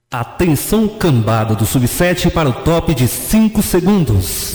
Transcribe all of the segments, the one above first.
Atenção cambada do Sub-7 para o top de 5 segundos.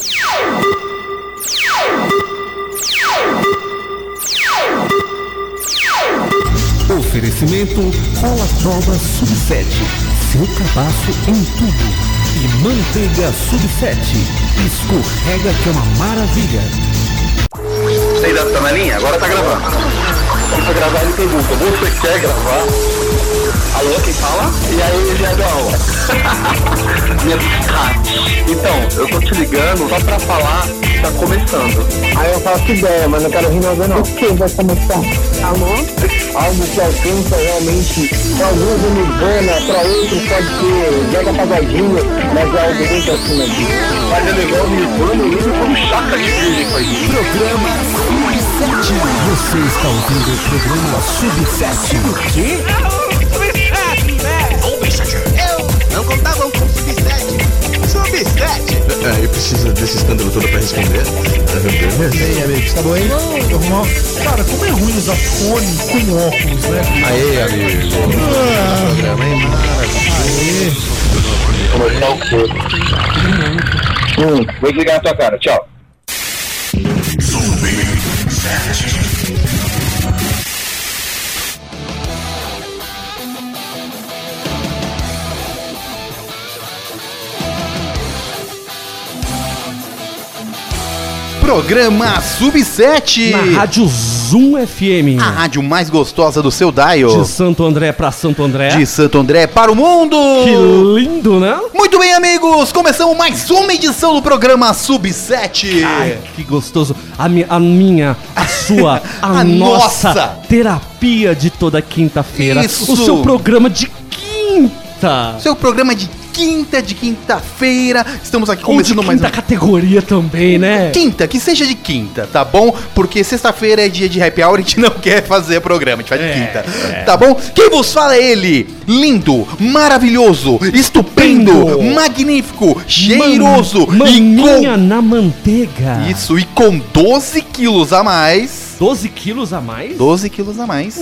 Oferecimento Cola Trova Sub-7, seu cabaço em tudo. E manteiga Sub-7, escorrega que é uma maravilha. Você ainda tá na linha? Agora tá gravando. Pra gravar ele pergunta, você quer gravar? Alô, quem fala? E aí, Jadão? Minha biscate. Então, eu tô te ligando só pra falar que tá começando. Aí eu faço ideia, mas não quero rir mais não. O que vai começar? Alô? Algo que alcança realmente, pra alguns é Nirvana, pra outros pode ser Mega Pagodinho, mas é algo muito acima disso. Mas é legal o Nirvana, eu lembro como chaca de virgem faz isso. Programa Sub-7. Você está ouvindo o programa Sub-7. O quê? Eu não contava com Sub-7. Sub-7. Eu preciso desse escândalo todo pra responder. E aí, amigos, tá bom, hein? Cara, como é ruim usar fone com óculos, né? Aê, amigo. Programa, hein? Começar o quê? Vou desligar na tua cara, tchau. Programa Sub-7. Na Rádio Zoom FM. A rádio mais gostosa do seu dial. De Santo André pra Santo André. De Santo André para o mundo. Que lindo, né? Muito bem, amigos. Começamos mais uma edição do programa Sub-7. Ai, que gostoso. A minha, a sua, a nossa terapia de toda quinta-feira. Isso. O seu programa de quinta. Seu programa de quinta-feira. Estamos aqui começando mais quinta categoria também, né? Quinta, que seja de quinta, tá bom? Porque sexta-feira é dia de happy hour e a gente não quer fazer programa, a gente faz de quinta, tá bom? Quem vos fala é ele, lindo, maravilhoso, estupendo, magnífico, cheiroso maminha na manteiga. Isso, e com 12 quilos a mais. 12 quilos a mais? 12 quilos a mais.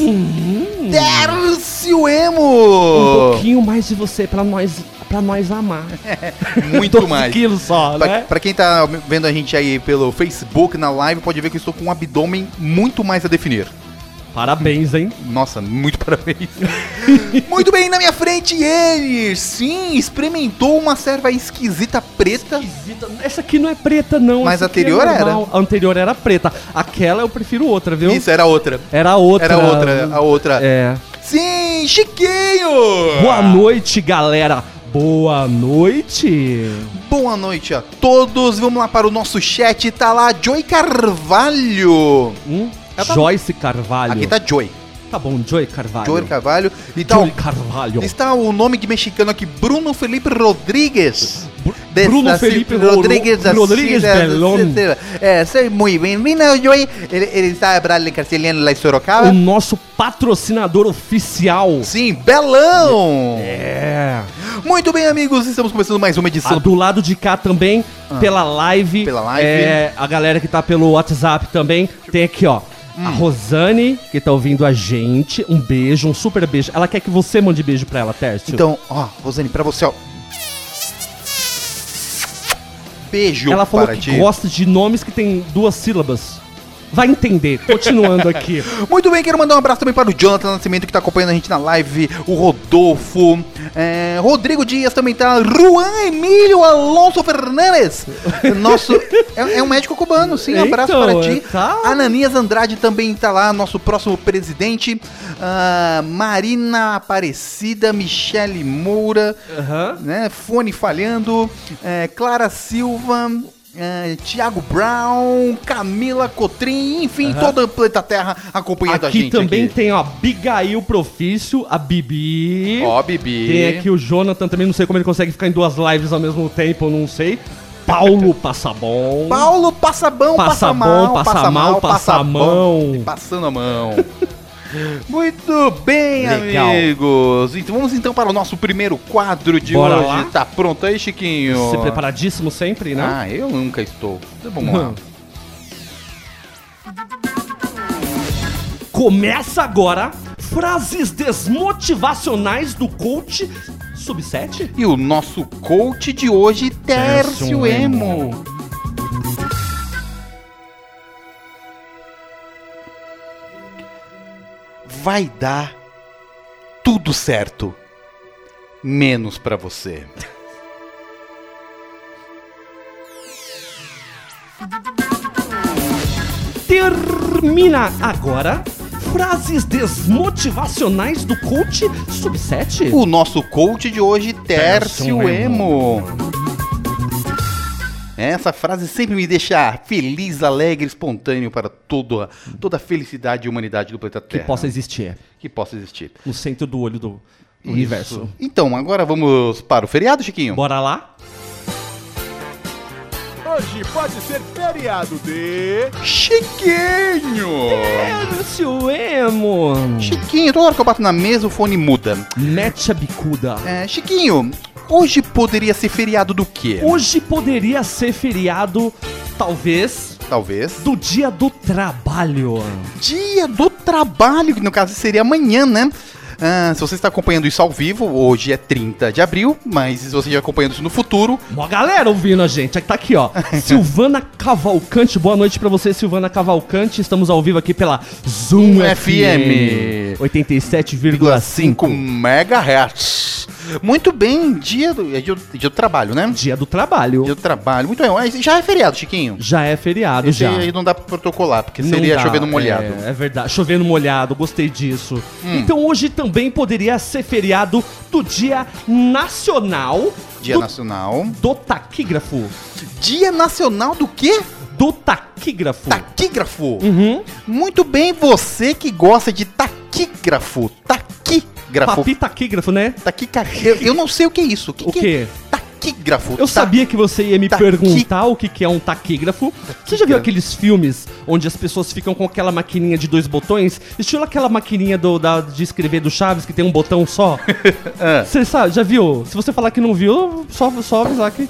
Tércio Um Emo! pouquinho mais de você pra nós amar. Muito 12 mais. quilos só, né? Pra quem tá vendo a gente aí pelo Facebook, na live, pode ver que eu estou com um abdômen muito mais a definir. Parabéns, hein? Nossa, muito parabéns. Muito bem, na minha frente ele, sim, experimentou uma serva esquisita preta. Esquisita. Essa aqui não é preta, não. Mas essa a anterior era. A anterior era preta. Aquela eu prefiro outra, viu? Isso, era outra. Era outra. Era outra, a outra. É. Sim, Chiquinho! Boa noite, galera. Boa noite. Boa noite a todos. Vamos lá para o nosso chat. Tá lá Joy Carvalho. Tá... Joyce Carvalho. Aqui tá Joy. Tá bom, Joy Carvalho. Joy Carvalho. E tá Joy Carvalho. Está o nome de mexicano aqui, Bruno Felipe Rodrigues. Bruno Felipe Rodrigues Belón. Seja muito bem-vindo, Joy. Ele está para Castelhano lá em Sorocaba. O nosso patrocinador oficial. Sim, Belão. É. Muito bem, amigos, estamos começando mais uma edição. Do lado de cá também, pela live. Pela live. A galera que tá pelo WhatsApp também. Tem aqui, ó. A Rosane, que tá ouvindo a gente. Um beijo, um super beijo. Ela quer que você mande beijo pra ela, Tércio. Então, ó, Rosane, pra você, ó. Beijo. Ela falou para que ti. gosta de nomes que tem 2 sílabas. Vai entender, continuando aqui. Muito bem, quero mandar um abraço também para o Jonathan Nascimento, que tá acompanhando a gente na live, o Rodolfo, Rodrigo Dias também tá, Juan Emílio Alonso Fernandes, nosso, é um médico cubano, sim, um abraço Então, para ti. tá. Ananias Andrade também tá lá, nosso próximo presidente, Marina Aparecida, Michele Moura, né, fone falhando, Clara Silva... Thiago Brown, Camila Cotrim, enfim, toda a planeta Terra acompanhando a gente. Aqui também tem, ó, Abigail Profício, a Bibi. Ó, Bibi. Tem aqui o Jonathan também, não sei como ele consegue ficar em 2 lives ao mesmo tempo, não sei. Paulo Passabom. Paulo Passabão, passa mal, passa a mão. Passando a mão. Muito bem, legal, amigos. Então vamos então para o nosso primeiro quadro de Bora hoje. lá. Tá pronto aí, Chiquinho? Você preparadíssimo sempre, né? Ah, eu nunca estou. Então, vamos lá. Começa agora frases desmotivacionais do coach Sub7. E o nosso coach de hoje, Tércio Emo. Vai dar tudo certo, menos pra você. Termina agora frases desmotivacionais do coach Sub7. O nosso coach de hoje, Tércio Emo. Essa frase sempre me deixa feliz, alegre, espontâneo para toda a felicidade e humanidade do planeta Terra. Que possa existir. Que possa existir. No centro do olho do universo. Então, agora vamos para o feriado, Chiquinho? Bora lá? Hoje pode ser feriado de... Chiquinho! Tércio Emo. Chiquinho, toda hora que eu bato na mesa o fone muda. Mete a bicuda. Chiquinho, hoje poderia ser feriado do quê? Hoje poderia ser feriado, talvez, do Dia do Trabalho. Dia do Trabalho, que no caso seria amanhã, né? Se você está acompanhando isso ao vivo, hoje é 30 de abril, mas se você estiver acompanhando isso no futuro... Uma galera ouvindo a gente, tá aqui ó, Silvana Cavalcante, boa noite pra você, Silvana Cavalcante, estamos ao vivo aqui pela Zoom FM 87,5 MHz. Muito bem, dia do trabalho, né? Dia do Trabalho. Dia do Trabalho, muito bem. Já é feriado, Chiquinho? Já é feriado, Esse aí não dá pra protocolar, porque seria chovendo molhado. É verdade, chovendo molhado, gostei disso. Então hoje também poderia ser feriado do Dia Nacional... Nacional... do Taquígrafo. Dia Nacional do quê? Do taquígrafo. Taquígrafo? Muito bem, você que gosta de taquígrafo. Papi taquígrafo, né? Eu não sei o que é isso. O quê? Taquígrafo. Eu sabia que você ia me perguntar o que é um taquígrafo. Você já viu aqueles filmes onde as pessoas ficam com aquela maquininha de 2 botões? Estilo aquela maquininha de escrever do Chaves que tem um botão só? Você sabe, já viu? Se você falar que não viu, só avisar que...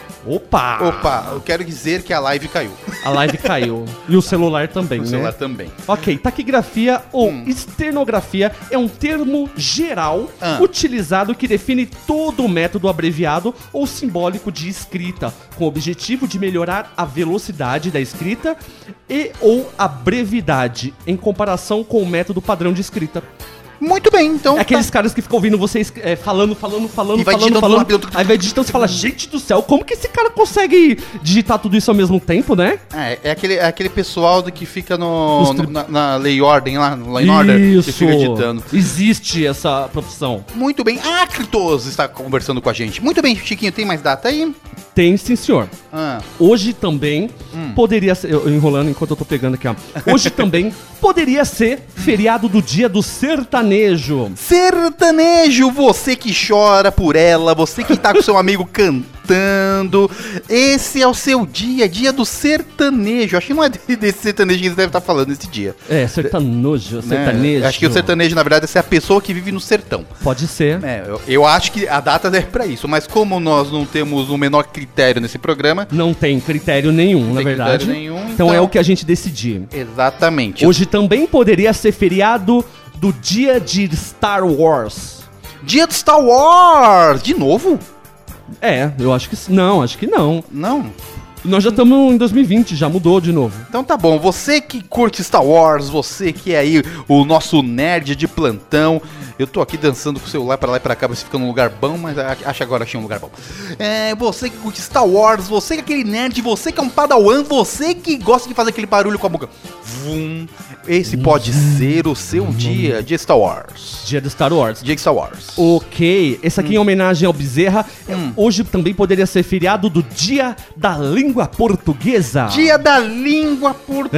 Opa, eu quero dizer que a live caiu. A live caiu. E o celular também, né? O celular também. Ok, taquigrafia ou estenografia é um termo geral utilizado que define todo o método abreviado ou simbólico de escrita, com o objetivo de melhorar a velocidade da escrita e ou a brevidade em comparação com o método padrão de escrita. Muito bem, então... É aqueles caras que ficam ouvindo vocês falando. Aí vai digitando e você fala, gente do céu, como que esse cara consegue digitar tudo isso ao mesmo tempo, né? É aquele pessoal que fica na lei e ordem lá, no Law and Order, que fica digitando. Existe essa profissão. Muito bem, Acritos está conversando com a gente. Muito bem, Chiquinho, tem mais data aí? Tem, sim, senhor. Hoje também poderia ser... Eu enrolando enquanto eu tô pegando aqui, ó. Hoje também poderia ser feriado do Dia do Sertanejo. Sertanejo, você que chora por ela, você que tá com seu amigo cantando. Esse é o seu dia do sertanejo. Acho que não é desse sertanejo que eles devem estar falando nesse dia. Sertanejo. Acho que o sertanejo, na verdade, é a pessoa que vive no sertão. Pode ser. Eu acho que a data é pra isso, mas como nós não temos o menor critério nesse programa... Não tem critério nenhum, na verdade. Então é o que a gente decidir. Exatamente. Hoje também poderia ser feriado do dia de Star Wars. Dia de Star Wars! De novo? Eu acho que não, acho que não. Não? Nós já estamos em 2020, já mudou de novo. Então tá bom, você que curte Star Wars, você que é aí o nosso nerd de plantão. Eu tô aqui dançando com o celular pra lá e pra cá, pra você ficar num lugar bom, mas acho que agora achei um lugar bom. Você que curte Star Wars, você que é aquele nerd, você que é um padawan, você que gosta de fazer aquele barulho com a boca. Vum. Esse pode ser o seu dia de Star Wars. Dia de Star Wars. Dia de Star Wars. Ok, esse aqui em homenagem ao Bezerra. Hoje também poderia ser feriado do Dia da Língua Portuguesa. Dia da Língua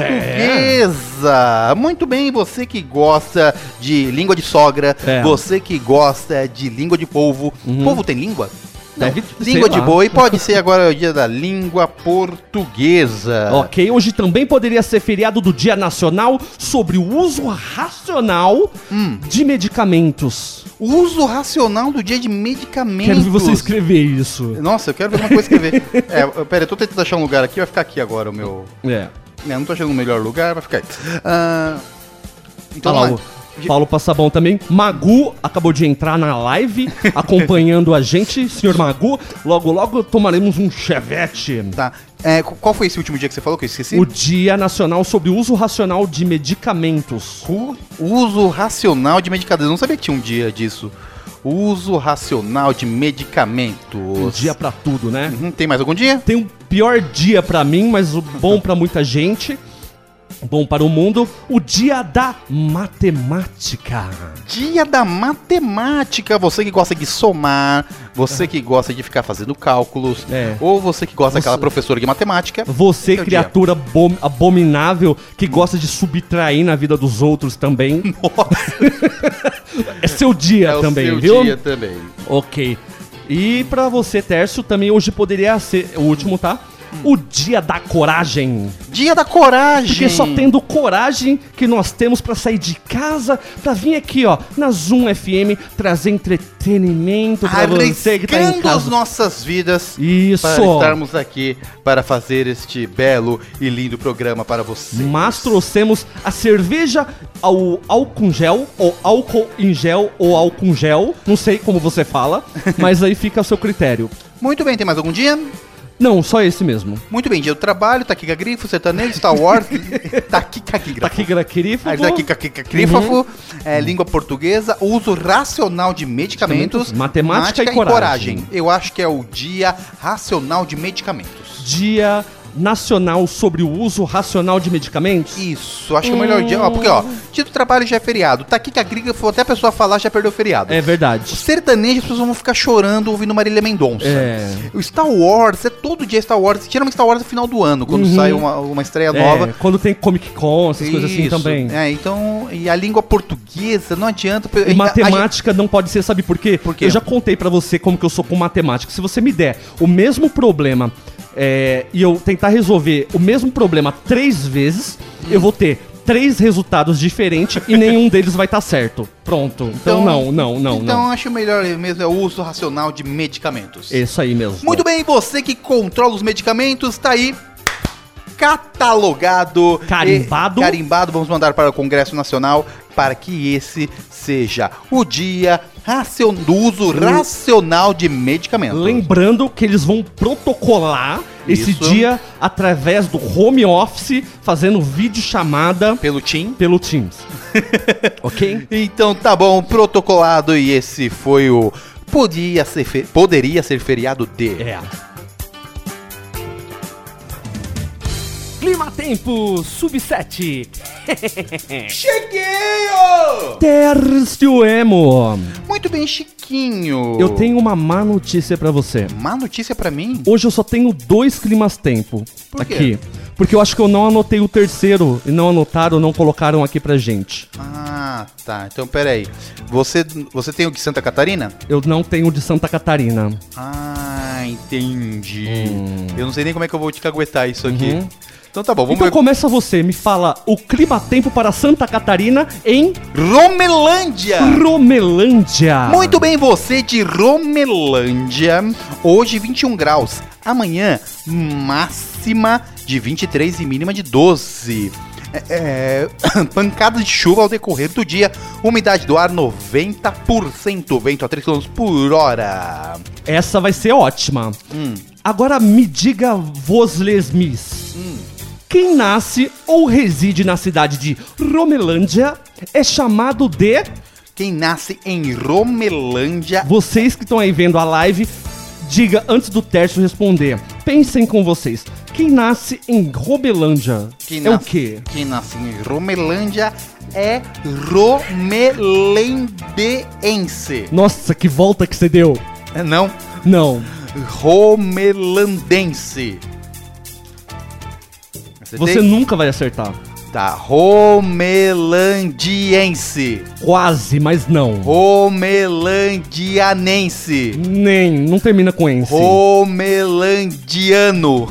Portuguesa. Muito bem, você que gosta de língua de sogra, você que gosta de língua de polvo. Polvo tem língua? Deve língua de boi, pode ser agora o dia da língua portuguesa. Ok, hoje também poderia ser feriado do Dia Nacional sobre o uso racional de medicamentos. Uso racional do dia de medicamentos. Quero ver você escrever isso. Nossa, eu quero ver uma coisa escrever. Pera, eu tô tentando achar um lugar aqui, vai ficar aqui agora o meu... não tô achando o melhor lugar, vai ficar aí. Então lá, Paulo Passabon também. Magu acabou de entrar na live, acompanhando a gente. Senhor Magu, logo, logo tomaremos um chevette. Tá. Qual foi esse último dia que você falou que eu esqueci? O Dia Nacional sobre o Uso Racional de Medicamentos. Uso racional de medicamentos. Eu não sabia que tinha um dia disso. Uso racional de medicamentos. Um dia pra tudo, né? Tem mais algum dia? Tem um pior dia pra mim, mas o bom pra muita gente. Bom para o mundo, o Dia da Matemática. Dia da Matemática. Você que gosta de somar, você que gosta de ficar fazendo cálculos, ou você que gosta daquela professora de matemática. Você, criatura abominável, que gosta de subtrair na vida dos outros também. Nossa. É seu dia também, viu? É o seu dia também. Ok. E pra você, Tércio, também hoje poderia ser o último, tá? O Dia da Coragem. Dia da Coragem. Porque só tendo coragem que nós temos pra sair de casa, pra vir aqui, ó, na Zoom FM, trazer entretenimento pra você que tá em casa. as nossas vidas. Isso. Para estarmos aqui para fazer este belo e lindo programa para vocês. Mas trouxemos a cerveja ao álcool gel, ou álcool em gel, ou álcool gel. Não sei como você fala, mas aí fica a seu critério. Muito bem, tem mais algum dia? Não, só esse mesmo. Muito bem, dia do trabalho, taquigrafo, sertanejo, Star Wars, taquigrafo, língua portuguesa, uso racional de medicamentos, matemática e coragem. Eu acho que é o Dia Racional de Medicamentos. Dia Nacional sobre o Uso Racional de Medicamentos? Isso, acho que é o melhor dia. Porque, dia do trabalho já é feriado. Taquigrafo, até a pessoa falar, já perdeu o feriado. É verdade. O sertanejo, as pessoas vão ficar chorando ouvindo Marília Mendonça. O Star Wars, todo dia Star Wars. Geralmente Star Wars é no final do ano, quando sai uma estreia nova. Quando tem Comic Con, essas coisas assim também. Então, e a língua portuguesa, não adianta. E matemática não pode ser, sabe por quê? Eu já contei pra você como que eu sou com matemática. Se você me der o mesmo problema e eu tentar resolver o mesmo problema 3 vezes, eu vou ter 3 resultados diferentes e nenhum deles vai estar certo. Pronto. Então não. Então acho melhor mesmo é o uso racional de medicamentos. Isso aí mesmo. Muito bem, você que controla os medicamentos, tá aí catalogado. Carimbado, vamos mandar para o Congresso Nacional para que esse seja o dia do uso racional de medicamentos. Lembrando que eles vão protocolar esse dia através do home office, fazendo videochamada pelo Teams. Ok? Então tá bom, protocolado, e esse foi o Poderia Ser Feriado de... Clima Tempo Sub7. Cheguei! Tércio Emo. Muito bem, Chiquinho. Eu tenho uma má notícia pra você. Má notícia pra mim? Hoje eu só tenho 2 Climas Tempo aqui. Quê? Porque eu acho que eu não anotei o terceiro e não anotaram, não colocaram aqui pra gente. Ah, tá. Então, peraí. Você tem o de Santa Catarina? Eu não tenho o de Santa Catarina. Ah, entendi. Eu não sei nem como é que eu vou te caguetar isso aqui. Então tá bom, vamos ver. Então começa você, me fala o clima tempo para Santa Catarina em Romelândia. Romelândia. Muito bem, você de Romelândia. Hoje 21 graus, amanhã máxima de 23 e mínima de 12. Pancada de chuva ao decorrer do dia, umidade do ar 90%, vento a 3 km por hora. Essa vai ser ótima. Agora me diga, vos les mis. Quem nasce ou reside na cidade de Romelândia é chamado de... Quem nasce em Romelândia... Vocês que estão aí vendo a live, diga antes do Tércio responder. Pensem com vocês. Quem nasce em Romelândia o quê? Quem nasce em Romelândia é romelendense. Nossa, que volta que você deu. Não. Romelandense. Você nunca vai acertar. Tá, romelandiense. Quase, mas não. Romelandianense. Não termina com ense. Romelandiano.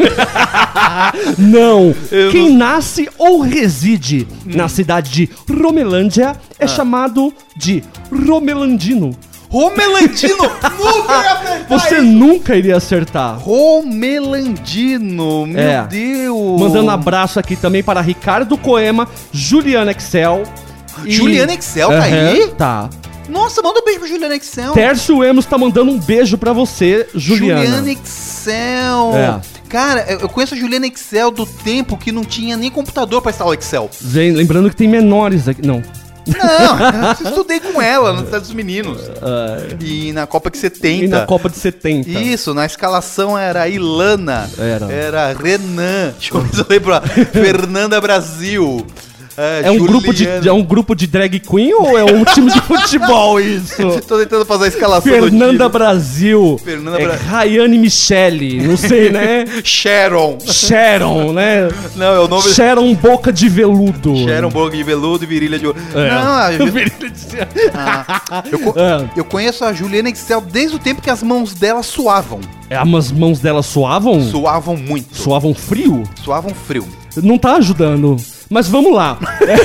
Não. Quem nasce ou reside na cidade de Romelândia é chamado de romelandino. Romelandino! Nunca ia acertar! Você nunca iria acertar. Romelandino, meu Deus! Mandando abraço aqui também para Ricardo Coema, Juliana Excel, Juliana Excel tá aí? Tá. Nossa, manda um beijo pra Juliana Excel. Tércio Emos tá mandando um beijo pra você, Juliana. Juliana Excel. É. Cara, eu conheço a Juliana Excel do tempo que não tinha nem computador pra instalar o Excel. Lembrando que tem menores aqui. Não. Não, eu estudei com ela no Estados dos Meninos. E na Copa de 70. E na Copa de 70. Isso, na escalação era Ilana. Era Renan. Deixa eu ver se eu lembro. Fernanda Brasil. É um grupo de drag queen ou é um time de futebol isso? Tô tentando fazer a escalação Fernanda Brasil. Fernanda Rayane Michele, não sei, né? Sharon, né? Não, é o nome... Sharon Boca de Veludo. Sharon Boca de Veludo e Virilha de Ouro. Não, Virilha de... Eu conheço a Juliana Excel desde o tempo que as mãos dela suavam. As mãos dela suavam? Suavam muito. Suavam frio? Suavam frio. Não tá ajudando. Mas vamos lá.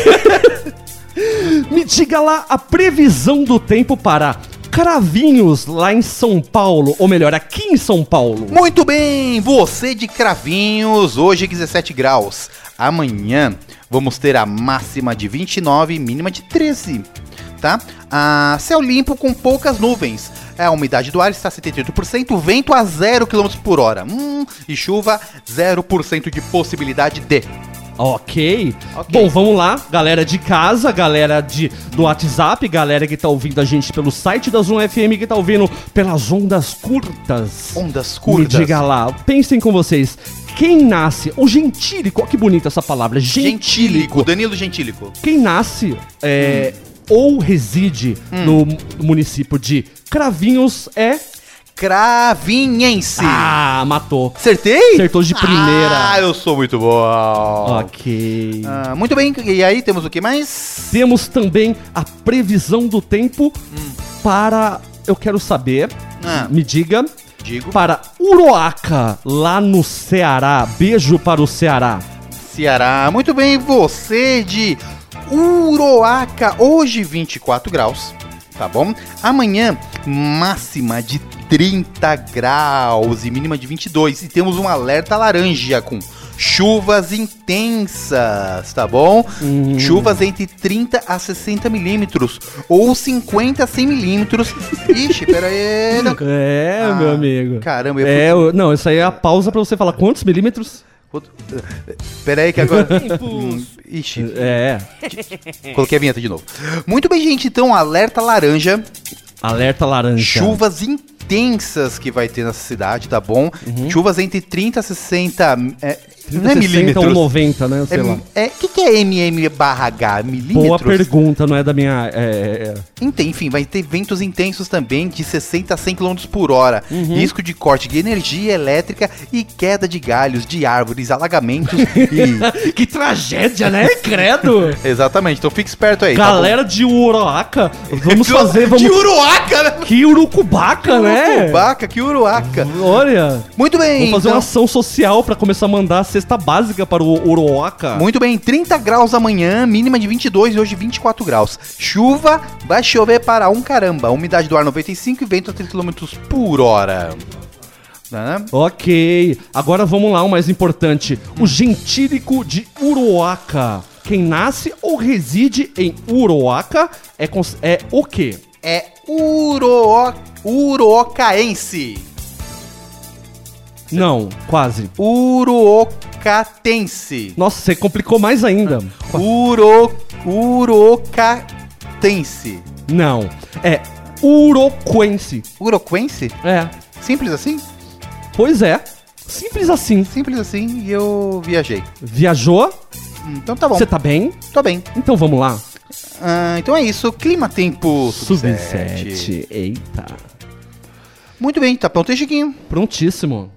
Me diga lá a previsão do tempo para Cravinhos lá em São Paulo, ou melhor, aqui em São Paulo. Muito bem, você de Cravinhos, hoje 17 graus. Amanhã vamos ter a máxima de 29 e mínima de 13, tá? Céu limpo com poucas nuvens. A umidade do ar está a 78%, vento a 0 km por hora. E chuva 0% de possibilidade de... Ok. Bom, vamos lá, galera de casa, galera do WhatsApp, galera que tá ouvindo a gente pelo site da Zoom FM, que tá ouvindo pelas ondas curtas. Ondas curtas. Me diga lá, pensem com vocês, quem nasce, o gentílico, olha que bonita essa palavra, gentílico. Danilo Gentílico. Quem nasce ou reside no município de Cravinhos é... Cravinhense. Matou. Acertei? Acertou de primeira. Eu sou muito bom. Ok. Muito bem, e aí temos o que mais? Temos também a previsão do tempo para, eu quero saber, me diga, para Uruaca, lá no Ceará. Beijo para o Ceará. Ceará, muito bem, você de Uruaca, hoje 24 graus. Tá bom? Amanhã, máxima de 30 graus e mínima de 22. E temos um alerta laranja com chuvas intensas, tá bom? Chuvas entre 30 a 60 milímetros ou 50 a 100 milímetros. Ixi, pera aí. Meu amigo. Caramba. Não, isso aí é a pausa pra você falar quantos milímetros? Pera aí que agora... Ixi. Coloquei a vinheta de novo. Muito bem, gente. Então, alerta laranja. Alerta laranja. Chuvas intensas que vai ter nessa cidade, tá bom? Chuvas entre 30 a 60... não é milímetros. ou 90, né? Sei lá. O que é MM/H? Milímetros? Boa pergunta, não é da minha... Enfim, vai ter ventos intensos também de 60 a 100 km por hora. Risco de corte de energia elétrica e queda de galhos de árvores, alagamentos e... Que tragédia, né? Credo! Exatamente, então fique esperto aí. Galera de Uruaca, vamos... De Uruaca, né? Que urucubaca, né? Urucubaca, que Uruaca. Olha. Muito bem. Vamos fazer uma ação social pra começar a mandar a cesta básica para o Uruaca. Muito bem, 30 graus amanhã, mínima de 22 e hoje 24 graus. Chuva, vai chover para um caramba. Umidade do ar 95 e vento a 30 km por hora. Ok, agora vamos lá, o mais importante. O gentílico de Uruaca. Quem nasce ou reside em Uruaca é o quê? É uruocaense. Não, quase. Uruocatense. Nossa, você complicou mais ainda. Uruocatense. Não, é uroquense. Uroquense? É. Simples assim? Pois é, simples assim. Simples assim e eu viajei. Viajou? Então tá bom. Você tá bem? Tô bem. Então vamos lá. Então é isso, clima-tempo Sub-7. Eita. Muito bem, tá pronto aí, Chiquinho? Prontíssimo.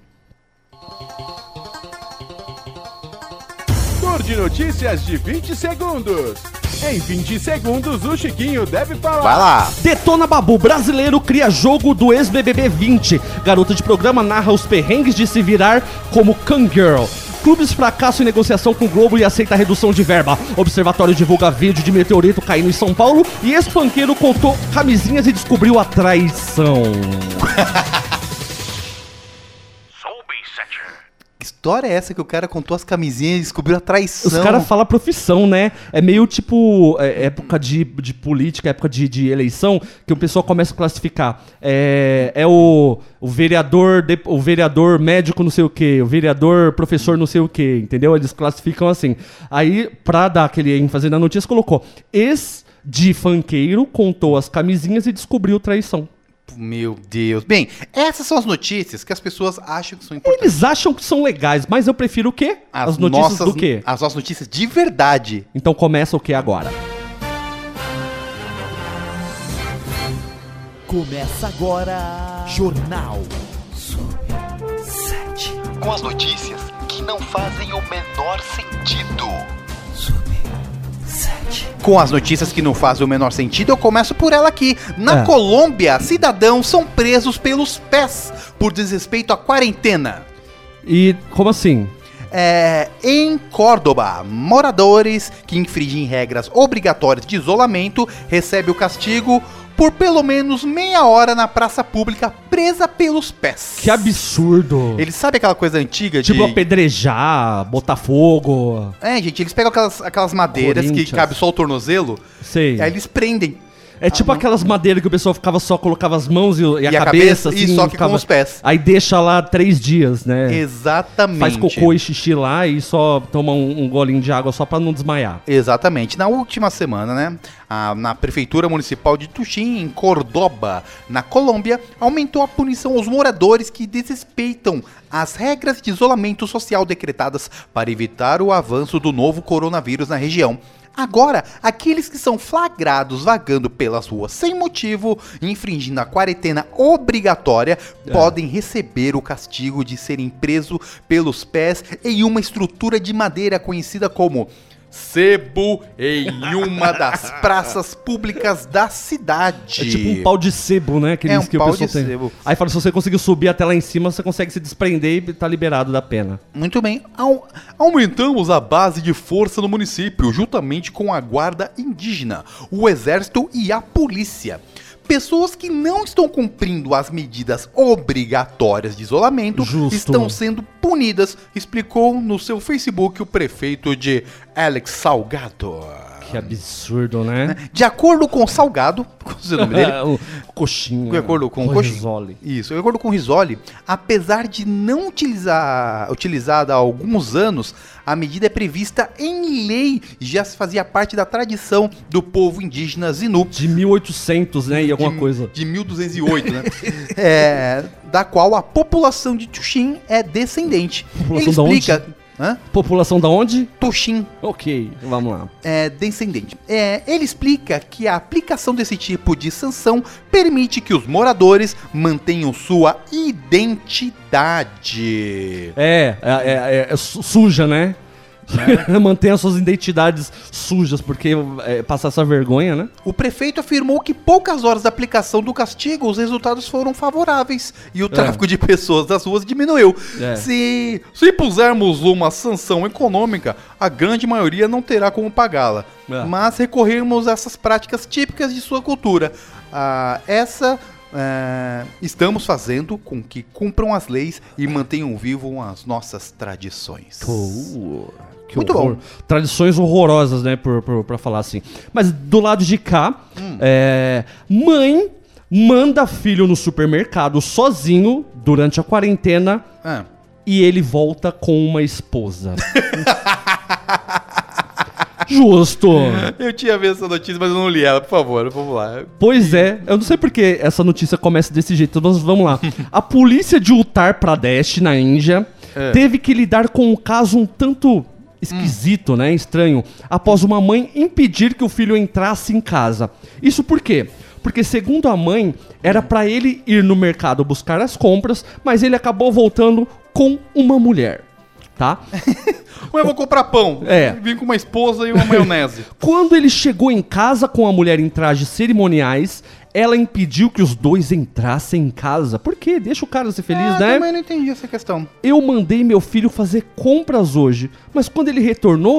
Tour de notícias de 20 segundos. Em 20 segundos, o Chiquinho deve falar. Vai lá. Detona Babu, brasileiro cria jogo do ex-BBB 20. Garota de programa narra os perrengues de se virar como Kangirl. Clubes fracassam em negociação com o Globo e aceita a redução de verba. Observatório divulga vídeo de meteorito caindo em São Paulo. E ex-panqueiro contou camisinhas e descobriu a traição. história é essa que o cara contou as camisinhas e descobriu a traição? Os caras falam profissão, né? É meio tipo época de política, época de eleição, que o pessoal começa a classificar. O vereador médico não sei o quê, o vereador professor não sei o quê, entendeu? Eles classificam assim. Aí, pra dar aquele ênfase na notícia, colocou: ex de funkeiro contou as camisinhas e descobriu traição. Meu Deus. Bem, essas são as notícias que as pessoas acham que são importantes. Eles acham que são legais, mas eu prefiro o quê? As notícias do quê? As nossas notícias de verdade. Então começa o que agora? Começa agora, Jornal Sub-7. Com as notícias que não fazem o menor sentido. Com as notícias que não fazem o menor sentido, eu começo por ela aqui. Na Colômbia, cidadãos são presos pelos pés por desrespeito à quarentena. E como assim? Em Córdoba, moradores que infringem regras obrigatórias de isolamento recebem o castigo por pelo menos meia hora na praça pública presa pelos pés. Que absurdo. Eles sabem aquela coisa antiga de... Tipo apedrejar, botar fogo. Gente, eles pegam aquelas madeiras que cabe só o tornozelo. Sei. Aí eles prendem. É tipo aquelas madeiras que o pessoal colocava as mãos e a cabeça assim, e só que com os pés. Aí deixa lá 3 dias, né? Exatamente. Faz cocô e xixi lá e só toma um golinho de água só pra não desmaiar. Exatamente. Na última semana, né, na Prefeitura Municipal de Tuxim, em Córdoba, na Colômbia, aumentou a punição aos moradores que desrespeitam as regras de isolamento social decretadas para evitar o avanço do novo coronavírus na região. Agora, aqueles que são flagrados vagando pelas ruas sem motivo, infringindo a quarentena obrigatória, podem receber o castigo de serem presos pelos pés em uma estrutura de madeira conhecida como sebo em uma das praças públicas da cidade. É tipo um pau de sebo, né? Um pau de sebo. Aí fala, se você conseguir subir até lá em cima, você consegue se desprender e tá liberado da pena. Muito bem. Aumentamos a base de força no município, juntamente com a guarda indígena, o exército e a polícia. Pessoas que não estão cumprindo as medidas obrigatórias de isolamento estão sendo punidas, explicou no seu Facebook o prefeito de Alex Salgado. Que absurdo, né? De acordo com Salgado, qual é o nome dele? O Coxinha. De acordo com o Risoli. Isso, de acordo com o Risoli, apesar de não utilizada há alguns anos, a medida é prevista em lei, já se fazia parte da tradição do povo indígena Zinu. De 1800, né, e alguma coisa. De 1208, né? Da qual a população de Tuxim é descendente. População Ele explica... População da onde? Tuxim. Ok, vamos lá. Descendente. Ele explica que a aplicação desse tipo de sanção permite que os moradores mantenham sua identidade. Suja, né? Mantenha suas identidades sujas, porque passar essa vergonha, né? O prefeito afirmou que poucas horas da aplicação do castigo, os resultados foram favoráveis e o tráfego de pessoas das ruas diminuiu. Se pusermos uma sanção econômica, a grande maioria não terá como pagá-la. Mas recorrermos a essas práticas típicas de sua cultura. Estamos fazendo com que cumpram as leis e mantenham vivo as nossas tradições. Muito bom. Tradições horrorosas, né, pra falar assim. Mas do lado de cá, mãe manda filho no supermercado sozinho durante a quarentena e ele volta com uma esposa. Justo. Eu tinha visto essa notícia, mas eu não li ela, por favor, vamos lá. Pois é, eu não sei porque essa notícia começa desse jeito, mas vamos lá. A polícia de Uttar Pradesh, na Índia, teve que lidar com um caso um tanto esquisito, né, estranho, após uma mãe impedir que o filho entrasse em casa. Isso por quê? Porque, segundo a mãe, era pra ele ir no mercado buscar as compras, mas ele acabou voltando com uma mulher. Tá? Eu vou comprar pão. Vim com uma esposa e uma maionese. Quando ele chegou em casa com a mulher em trajes cerimoniais, ela impediu que os dois entrassem em casa. Por quê? Deixa o cara ser feliz, né? Eu também não entendi essa questão. Eu mandei meu filho fazer compras hoje, mas quando ele retornou,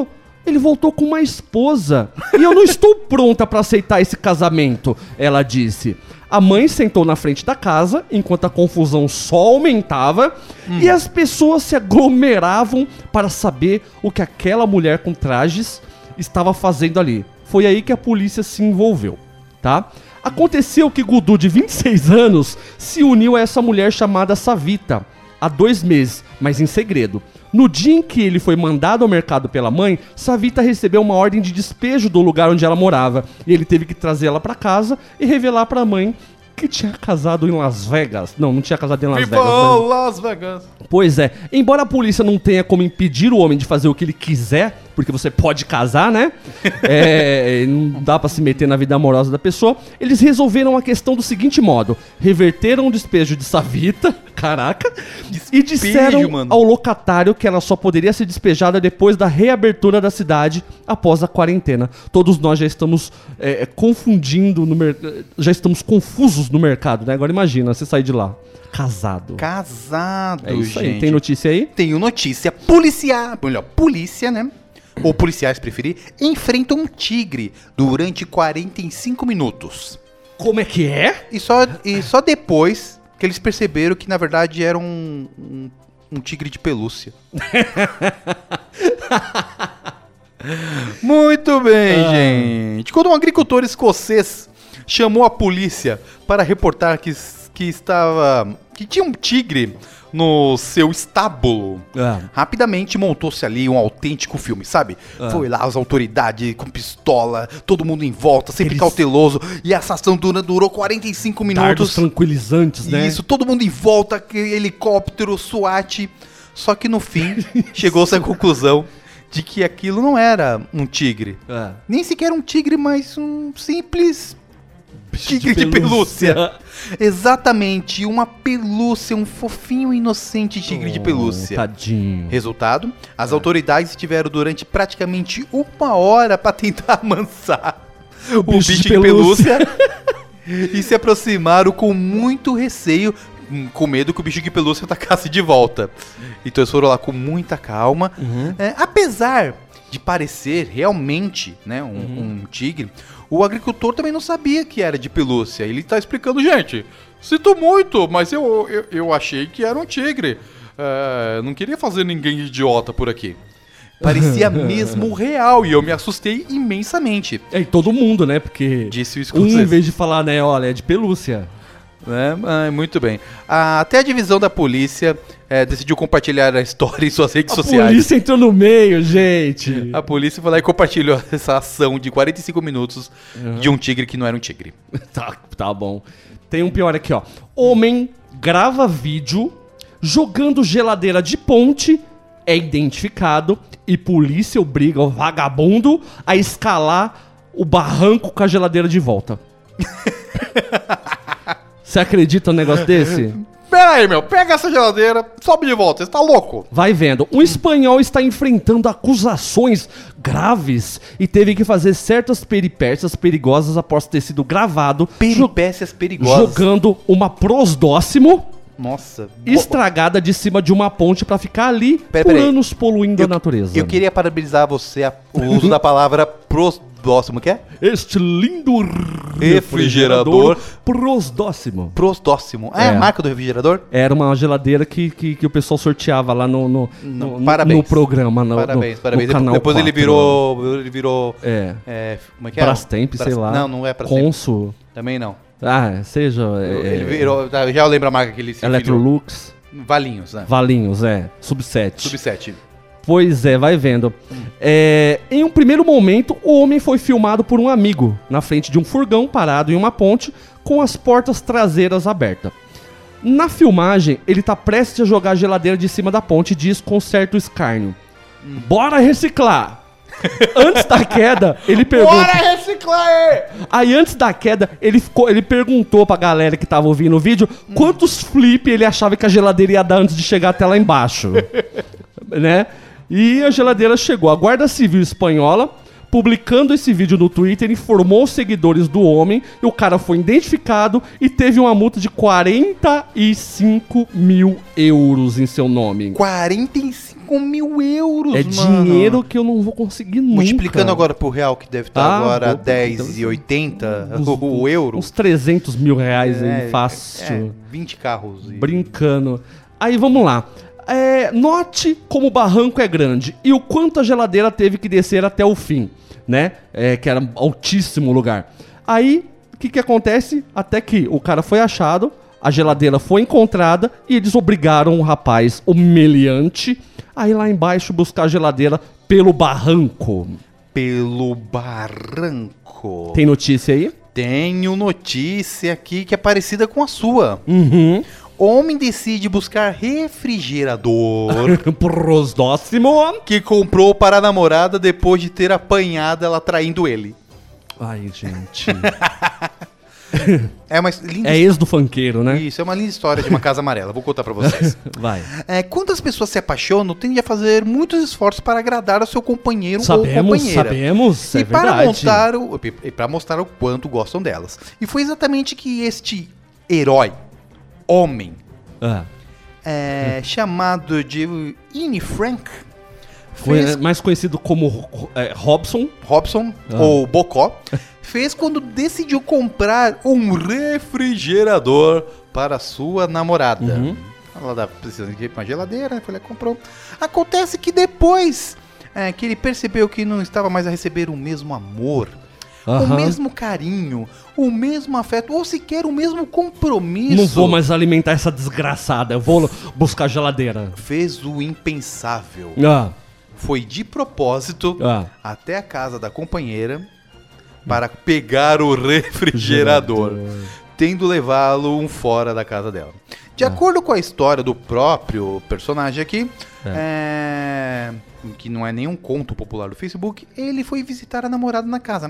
Ele voltou com uma esposa. E eu não estou pronta para aceitar esse casamento, ela disse. A mãe sentou na frente da casa, enquanto a confusão só aumentava, e as pessoas se aglomeravam para saber o que aquela mulher com trajes estava fazendo ali. Foi aí que a polícia se envolveu, tá? Aconteceu que Gudu, de 26 anos, se uniu a essa mulher chamada Savita há 2 meses, mas em segredo. No dia em que ele foi mandado ao mercado pela mãe, Savita recebeu uma ordem de despejo do lugar onde ela morava. E ele teve que trazê-la para casa e revelar para a mãe que tinha casado em Las Vegas. Não tinha casado em Las Vegas. Mas... Las Vegas. Pois é. Embora a polícia não tenha como impedir o homem de fazer o que ele quiser, porque você pode casar, né? Não dá pra se meter na vida amorosa da pessoa. Eles resolveram a questão do seguinte modo. Reverteram o despejo de Savita, caraca, e disseram ao locatário que ela só poderia ser despejada depois da reabertura da cidade após a quarentena. Todos nós já estamos confundindo, já estamos confusos no mercado, né? Agora imagina, você sair de lá. Casado. Casado, é isso gente. Aí. Tem notícia aí? Tenho notícia. Polícia, né? Ou policiais, preferir, enfrentam um tigre durante 45 minutos. Como é que é? E só depois que eles perceberam que, na verdade, era um tigre de pelúcia. Muito bem, gente. Quando um agricultor escocês chamou a polícia para reportar que tinha um tigre no seu estábulo, rapidamente montou-se ali um autêntico filme, sabe? Foi lá as autoridades com pistola, todo mundo em volta, sempre cauteloso, e essa ação durou 45 minutos. Dardos tranquilizantes, né? Isso, todo mundo em volta, helicóptero, SWAT. Só que no fim, chegou-se à conclusão de que aquilo não era um tigre. Nem sequer um tigre, mas um simples... tigre de pelúcia. Exatamente, uma pelúcia, um fofinho inocente tigre de pelúcia. Tadinho. Resultado, as autoridades tiveram durante praticamente 1 hora para tentar amansar o bicho de pelúcia e se aproximaram com muito receio, com medo que o bicho de pelúcia atacasse de volta. Então eles foram lá com muita calma. Apesar de parecer realmente, né, um tigre, o agricultor também não sabia que era de pelúcia. Ele tá explicando, gente, sinto muito, mas eu achei que era um tigre. Não queria fazer ninguém de idiota por aqui. Parecia mesmo real e eu me assustei imensamente. E todo mundo, né, porque disse o escocês. Em vez de falar, né, olha, é de pelúcia. Muito bem. Até a divisão da polícia decidiu compartilhar a história em suas redes sociais. A polícia entrou no meio, gente. A polícia foi lá e compartilhou essa ação de 45 minutos de um tigre que não era um tigre. Tá bom. Tem um pior aqui, ó. Homem grava vídeo jogando geladeira de ponte, é identificado e polícia obriga o vagabundo a escalar o barranco com a geladeira de volta. Você acredita num negócio desse? Pera aí, pega essa geladeira, sobe de volta, você tá louco? Vai vendo, um espanhol está enfrentando acusações graves e teve que fazer certas peripécias perigosas após ter sido gravado peripécias perigosas jogando uma prosdóximo Nossa. Estragada de cima de uma ponte pra ficar ali por anos poluindo a natureza. Eu queria parabenizar você o uso da palavra prosdóximo, que é? Este lindo refrigerador prosdóximo. Prosdóximo. É a marca do refrigerador? Era uma geladeira que o pessoal sorteava lá no programa. Parabéns. No canal Depois 4, ele virou... como é que é? Brastemp, sei lá. Não é Brastemp. Consul. Também não. Seja... ele virou... Já eu lembro a marca que ele se Electrolux. Valinhos, né? Valinhos, Subset. Subset. Pois é, vai vendo. Em um primeiro momento, o homem foi filmado por um amigo na frente de um furgão parado em uma ponte com as portas traseiras abertas. Na filmagem, ele tá prestes a jogar a geladeira de cima da ponte e diz com certo escárnio: bora reciclar! Antes da queda, ele pergunta... Bora reciclar! Aí antes da queda, ele perguntou pra galera que tava ouvindo o vídeo quantos flip ele achava que a geladeira ia dar antes de chegar até lá embaixo. Né? E a geladeira chegou. A Guarda Civil espanhola publicando esse vídeo no Twitter, informou os seguidores do homem e o cara foi identificado e teve uma multa de 45 mil euros em seu nome. 45 mil euros, É mano. dinheiro que eu não vou conseguir nunca. Multiplicando agora pro real, que deve estar agora 10,80 o euro. Uns 300 mil reais aí, fácil. 20 carros. Brincando. Aí, vamos lá. Note como o barranco é grande e o quanto a geladeira teve que descer até o fim, né? Que era altíssimo lugar. Aí, o que acontece? Até que o cara foi achado, a geladeira foi encontrada e eles obrigaram o rapaz, o meliante, a ir lá embaixo buscar a geladeira pelo barranco. Pelo barranco. Tem notícia aí? Tenho notícia aqui que é parecida com a sua. Uhum. Homem decide buscar refrigerador Prosdóximo. que comprou para a namorada depois de ter apanhado ela traindo ele. Ai, gente. É uma linda É ex do funkeiro, né? Isso, é uma linda história de uma casa amarela. Vou contar pra vocês. Vai. Quando as pessoas se apaixonam, tendem a fazer muitos esforços para agradar ao seu companheiro ou companheira. Sabemos, E é verdade. para mostrar o quanto gostam delas. E foi exatamente que este herói, homem, chamado de Anne Frank, mais conhecido como Robson. ou Bocó, fez quando decidiu comprar um refrigerador para sua namorada. Uhum. Ela precisando de uma geladeira, foi lá e comprou. Acontece que depois que ele percebeu que não estava mais a receber o mesmo amor, o mesmo carinho, o mesmo afeto, ou sequer o mesmo compromisso. Não vou mais alimentar essa desgraçada, eu vou buscar geladeira. Fez o impensável. Foi de propósito até a casa da companheira para pegar o refrigerador, tendo levá-lo fora da casa dela. De acordo com a história do próprio personagem aqui, que não é nenhum conto popular do Facebook, ele foi visitar a namorada na casa.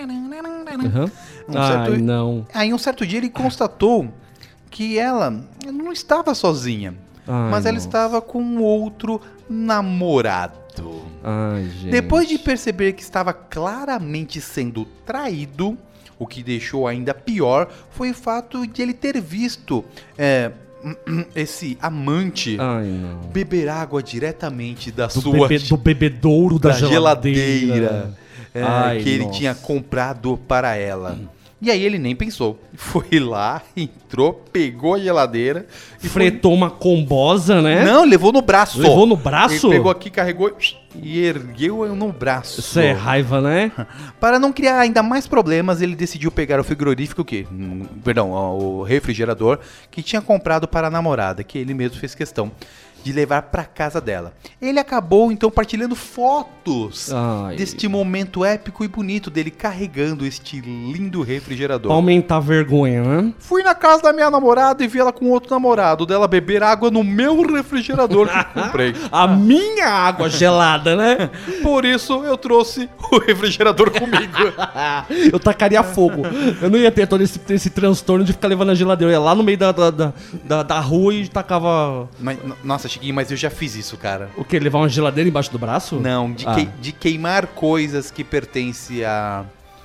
Aí um certo dia ele constatou que ela não estava sozinha, mas ela estava com outro namorado. Depois de perceber que estava claramente sendo traído, o que deixou ainda pior foi o fato de ele ter visto esse amante beber água diretamente da do bebedouro da geladeira. Que ele tinha comprado para ela. E aí ele nem pensou. Foi lá, entrou, pegou a geladeira e fretou uma combosa, né? Não, levou no braço. Levou no braço? Ele pegou aqui, carregou e ergueu no braço. Isso é raiva, né? Para não criar ainda mais problemas, ele decidiu pegar o frigorífico o refrigerador que tinha comprado para a namorada, que ele mesmo fez questão de levar para casa dela. Ele acabou então partilhando fotos deste momento épico e bonito dele carregando este lindo refrigerador. Pra aumentar a vergonha, né? Fui na casa da minha namorada e vi ela com outro namorado, dela beber água no meu refrigerador que eu comprei. A minha água gelada, né? Por isso eu trouxe o refrigerador comigo. Eu tacaria fogo. Eu não ia ter todo esse transtorno de ficar levando a geladeira. Eu ia lá no meio da rua e tacava... Nossa, Chiquinho, mas eu já fiz isso, cara. O quê? Levar uma geladeira embaixo do braço? Não, de queimar coisas que pertencem a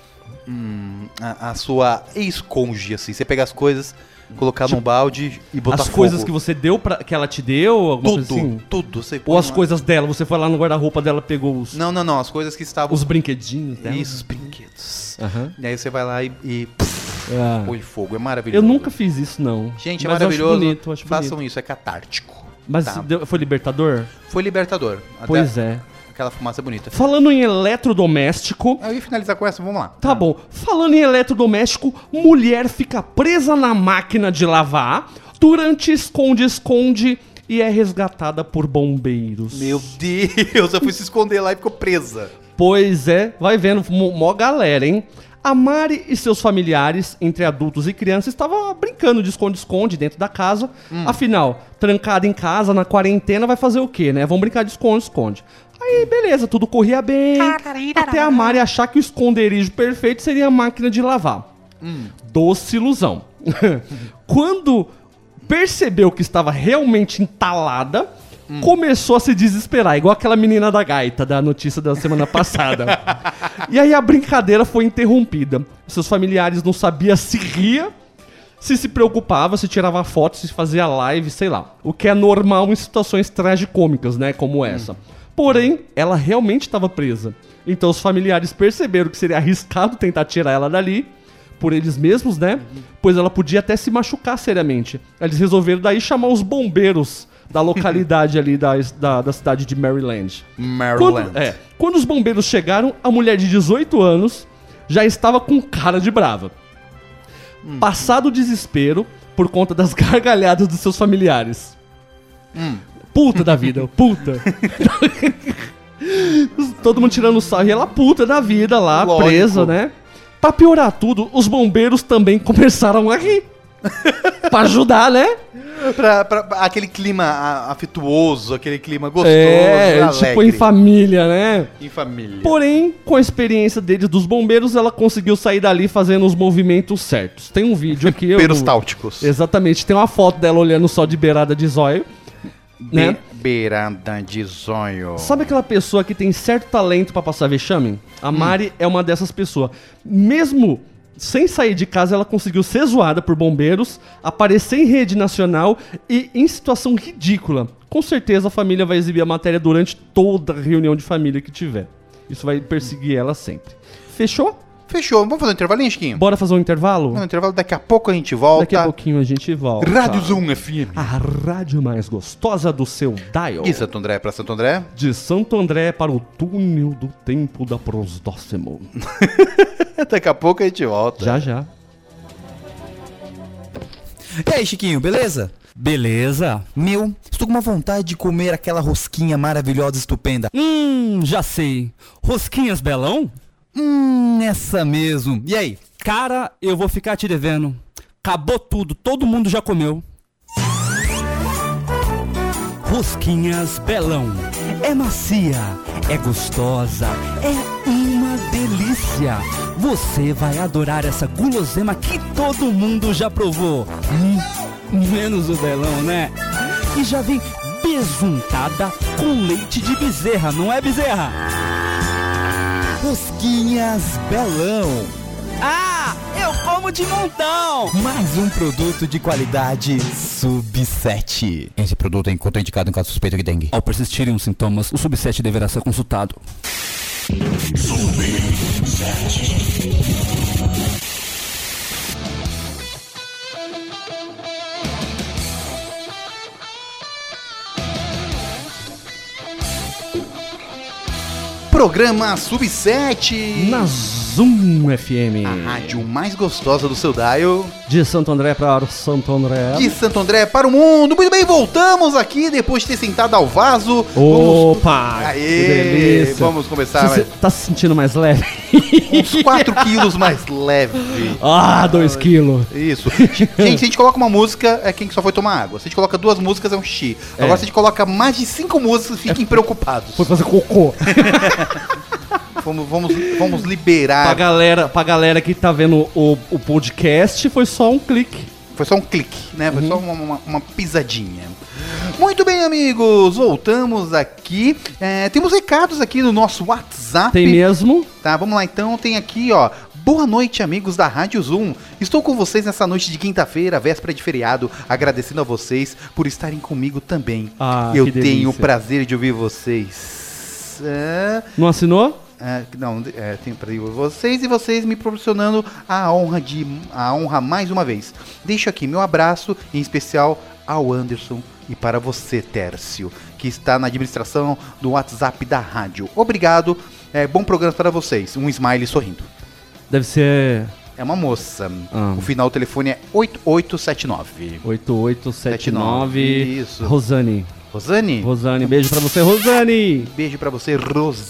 sua ex-cônjuge, assim. Você pega as coisas, colocar num balde e botar fogo. As coisas que você deu, que ela te deu? Alguma coisa assim? Tudo. Você ou as coisas dela, você foi lá no guarda-roupa dela, pegou os... Não, as coisas que estavam... Os brinquedinhos dela? Isso, os brinquedos. E aí você vai lá e põe fogo, é maravilhoso. Eu nunca fiz isso, não. Gente, é maravilhoso. Eu acho Façam isso, é catártico. Mas foi libertador? Foi libertador. Pois é. Aquela fumaça bonita. Falando em eletrodoméstico... Eu ia finalizar com essa, vamos lá. Tá bom. Falando em eletrodoméstico, mulher fica presa na máquina de lavar, durante esconde e é resgatada por bombeiros. Meu Deus, eu fui se esconder lá e ficou presa. Pois é, vai vendo, mó galera, hein? A Mari e seus familiares, entre adultos e crianças, estavam brincando de esconde-esconde dentro da casa. Afinal, trancada em casa, na quarentena, vai fazer o quê, né? Vão brincar de esconde-esconde. Aí, beleza, tudo corria bem. Até a Mari achar que o esconderijo perfeito seria a máquina de lavar. Doce ilusão. Quando percebeu que estava realmente entalada, começou a se desesperar, igual aquela menina da gaita da notícia da semana passada. E aí a brincadeira foi interrompida. Seus familiares não sabiam se ria, se preocupava, se tirava foto, se fazia live, sei lá. O que é normal em situações tragicômicas, né, como essa. Porém, ela realmente estava presa. Então os familiares perceberam que seria arriscado tentar tirar ela dali, por eles mesmos, né? Pois ela podia até se machucar seriamente. Eles resolveram daí chamar os bombeiros da localidade ali da cidade de Maryland. Quando os bombeiros chegaram, a mulher de 18 anos já estava com cara de brava. Passado o desespero por conta das gargalhadas dos seus familiares. Puta da vida, puta. Todo mundo tirando sarro e ela puta da vida lá, lógico, presa, né? Pra piorar tudo, os bombeiros também começaram a rir. Pra ajudar, né? Pra aquele clima afetuoso, aquele clima gostoso, alegre. Tipo em família, né? Em família. Porém, com a experiência deles dos bombeiros, ela conseguiu sair dali fazendo os movimentos certos. Tem um vídeo aqui... Peristálticos. Exatamente. Tem uma foto dela olhando só de beirada de zóio. Né? Beirada de zóio. Sabe aquela pessoa que tem certo talento pra passar vexame? A Mari é uma dessas pessoas. Mesmo sem sair de casa, ela conseguiu ser zoada por bombeiros, aparecer em rede nacional e em situação ridícula. Com certeza a família vai exibir a matéria durante toda a reunião de família que tiver. Isso vai perseguir ela sempre. Fechou? Fechou. Vamos fazer um intervalinho, Chiquinho? Bora fazer um intervalo? Um intervalo, daqui a pouco a gente volta. Daqui a pouquinho a gente volta. Rádio Zoom FM. A rádio mais gostosa do seu dial. De Santo André para Santo André? De Santo André para o túnel do tempo da prosdóximo. Daqui a pouco a gente volta. Já, já. E aí, Chiquinho, beleza? Beleza. Meu, estou com uma vontade de comer aquela rosquinha maravilhosa e estupenda. Já sei. Rosquinhas Belão? Essa mesmo. E aí? Cara, eu vou ficar te devendo. Acabou tudo, todo mundo já comeu. Rosquinhas Belão. É macia, é gostosa, é uma delícia. Você vai adorar essa gulosema que todo mundo já provou. Menos o Belão, né? E já vem besuntada com leite de bezerra, não é, Bezerra? Rosquinhas Belão. Ah, eu como de montão. Mais um produto de qualidade Sub-7. Esse produto é contraindicado em caso suspeito de dengue. Ao persistirem os sintomas, o Sub-7 deverá ser consultado. Programa Sub-7 na Zoom FM, a rádio mais gostosa do seu dial. De Santo André para Santo André. De Santo André para o mundo. Muito bem, voltamos aqui depois de ter sentado ao vaso. Opa! Aê, que delícia. Vamos começar. Você tá se sentindo mais leve? Uns 4 quilos mais leve. 2 quilos. Isso. Gente, se a gente coloca uma música, é quem só foi tomar água. Se a gente coloca 2 músicas, é um xixi. Agora, se a gente coloca mais de 5 músicas, fiquem preocupados. Foi fazer cocô. Vamos liberar. Pra galera que tá vendo o podcast, foi só um clique. Foi só um clique, né? Foi só uma pisadinha. Muito bem, amigos. Voltamos aqui. Temos recados aqui no nosso WhatsApp. Tem mesmo? Tá, vamos lá então. Tem aqui, ó. Boa noite, amigos da Rádio Zoom. Estou com vocês nessa noite de quinta-feira, véspera de feriado, agradecendo a vocês por estarem comigo também. Eu tenho o prazer de ouvir vocês. Não assinou? Tenho para vocês e vocês me proporcionando a honra mais uma vez. Deixo aqui meu abraço, em especial ao Anderson e para você, Tércio, que está na administração do WhatsApp da rádio. Obrigado, bom programa para vocês. Um smile sorrindo. Deve ser... É uma moça. O final do telefone é 8879. 8879. Isso. Rosane. Rosane, beijo pra você, Rosane. Beijo pra você,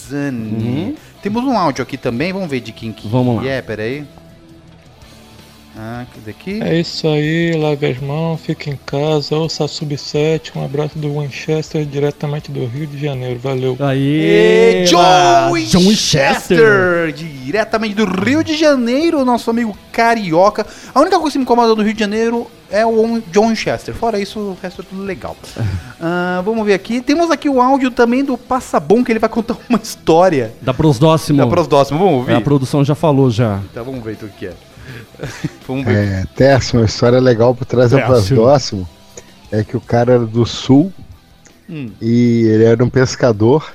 Rosane. Temos um áudio aqui também, vamos ver de quem que vamos lá. Peraí. Cadê aqui? É isso aí, lave as mãos, fique em casa, ouça a Sub7, um abraço do Winchester, diretamente do Rio de Janeiro, valeu. Aê, John Winchester, diretamente do Rio de Janeiro, nosso amigo carioca. A única coisa que me incomoda do Rio de Janeiro é o John Winchester, fora isso, o resto é tudo legal. Vamos ver aqui, temos aqui o áudio também do Passabon, que ele vai contar uma história. Da Prosdóximo. Vamos ouvir? A produção já falou já. Então vamos ver o que é. Vamos ver. Tércio, uma história legal para trazer o Prosdóximo é que o cara era do sul e ele era um pescador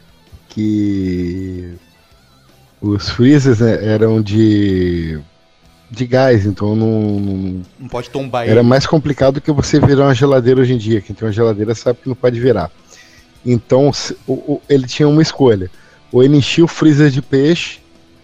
que os freezers eram de gás, então não pode tombar ele. Era mais complicado que você virar uma geladeira hoje em dia. Quem tem uma geladeira sabe que não pode virar. Então ele tinha uma escolha: ou ele enchia o freezer de peixe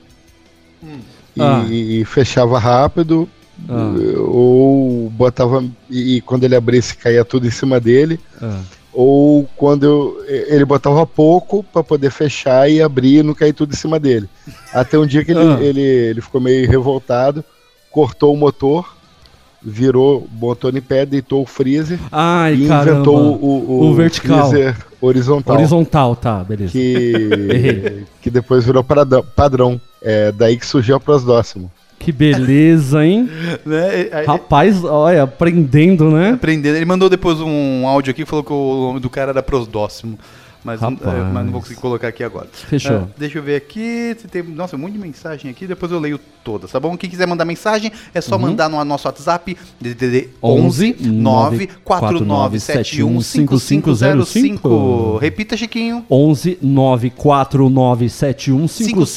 e fechava rápido, ou botava e quando ele abrisse caía tudo em cima dele, ou quando ele botava pouco para poder fechar e abrir e não cair tudo em cima dele. Até um dia que ele ficou meio revoltado, cortou o motor, virou, botou em pé, deitou o freezer e inventou o vertical. Freezer horizontal. Horizontal, tá, beleza. Que depois virou padrão. É daí que surgiu a Prosdóximo. Que beleza, hein? Rapaz, olha, aprendendo, né? Aprendendo. Ele mandou depois um áudio aqui que falou que o nome do cara era Prosdóximo. Mas não vou conseguir colocar aqui agora. Fechou. Deixa eu ver aqui. Nossa, um monte de mensagem aqui. Depois eu leio todas, tá bom? Quem quiser mandar mensagem, é só mandar no nosso WhatsApp. DDD 11 94971 5505. Repita, Chiquinho. 11 94971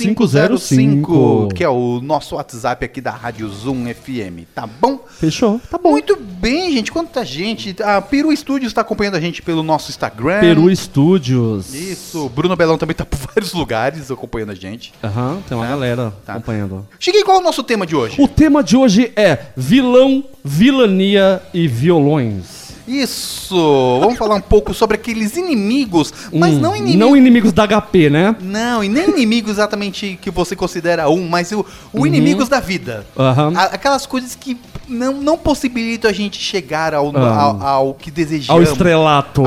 5505. Que é o nosso WhatsApp aqui da Rádio Zoom FM. Tá bom? Fechou. Tá bom. Muito bem, gente. Quanta gente. A Peru Studios está acompanhando a gente pelo nosso Instagram. Peru Studios. Isso, Bruno Belão também tá por vários lugares acompanhando a gente. Tem uma galera acompanhando. Cheguei, qual é o nosso tema de hoje? O tema de hoje é vilão, vilania e violões. Isso, vamos falar um pouco sobre aqueles inimigos, mas não inimigos... Não inimigos da HP, né? Não, e nem inimigos exatamente que você considera mas o inimigos da vida. Aquelas coisas que não possibilitam a gente chegar ao que desejamos. Ao estrelato.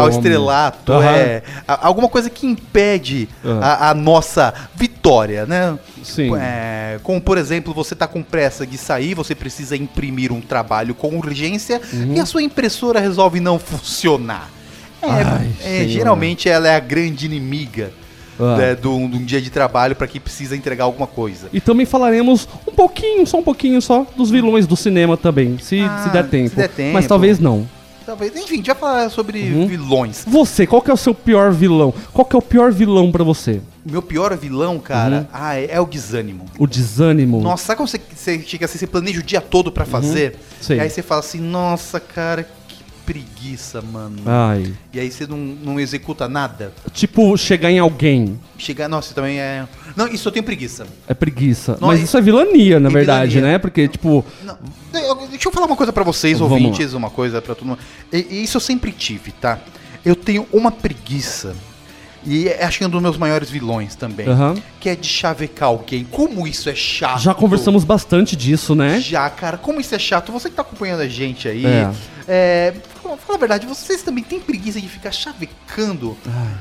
Alguma coisa que impede a nossa vitória, né? Sim. Como, por exemplo, você tá com pressa de sair, você precisa imprimir um trabalho com urgência e a sua impressora resolve não funcionar. Geralmente ela é a grande inimiga de um dia de trabalho para quem precisa entregar alguma coisa. E também falaremos só um pouquinho dos vilões do cinema também, se der tempo. Mas talvez não. Enfim, a gente vai falar sobre vilões. Você, qual que é o seu pior vilão? Qual que é o pior vilão pra você? Meu pior vilão, cara, é o desânimo. O desânimo? Nossa, sabe quando você chega assim, você planeja o dia todo pra fazer? E aí você fala assim, nossa, cara, que preguiça, mano. E aí você não executa nada. Tipo, chegar em alguém. Nossa, também é... Não, isso eu tenho preguiça. É preguiça. Mas isso é vilania, na verdade, vilania, né? Porque, tipo... Deixa eu falar uma coisa pra vocês, ouvintes, uma coisa pra todo mundo. E isso eu sempre tive, tá? Eu tenho uma preguiça, e acho que é um dos meus maiores vilões também, que é de chavecar alguém. Como isso é chato. Já conversamos bastante disso, né? Já, cara, como isso é chato. Você que tá acompanhando a gente aí, fala a verdade, vocês também têm preguiça de ficar chavecando?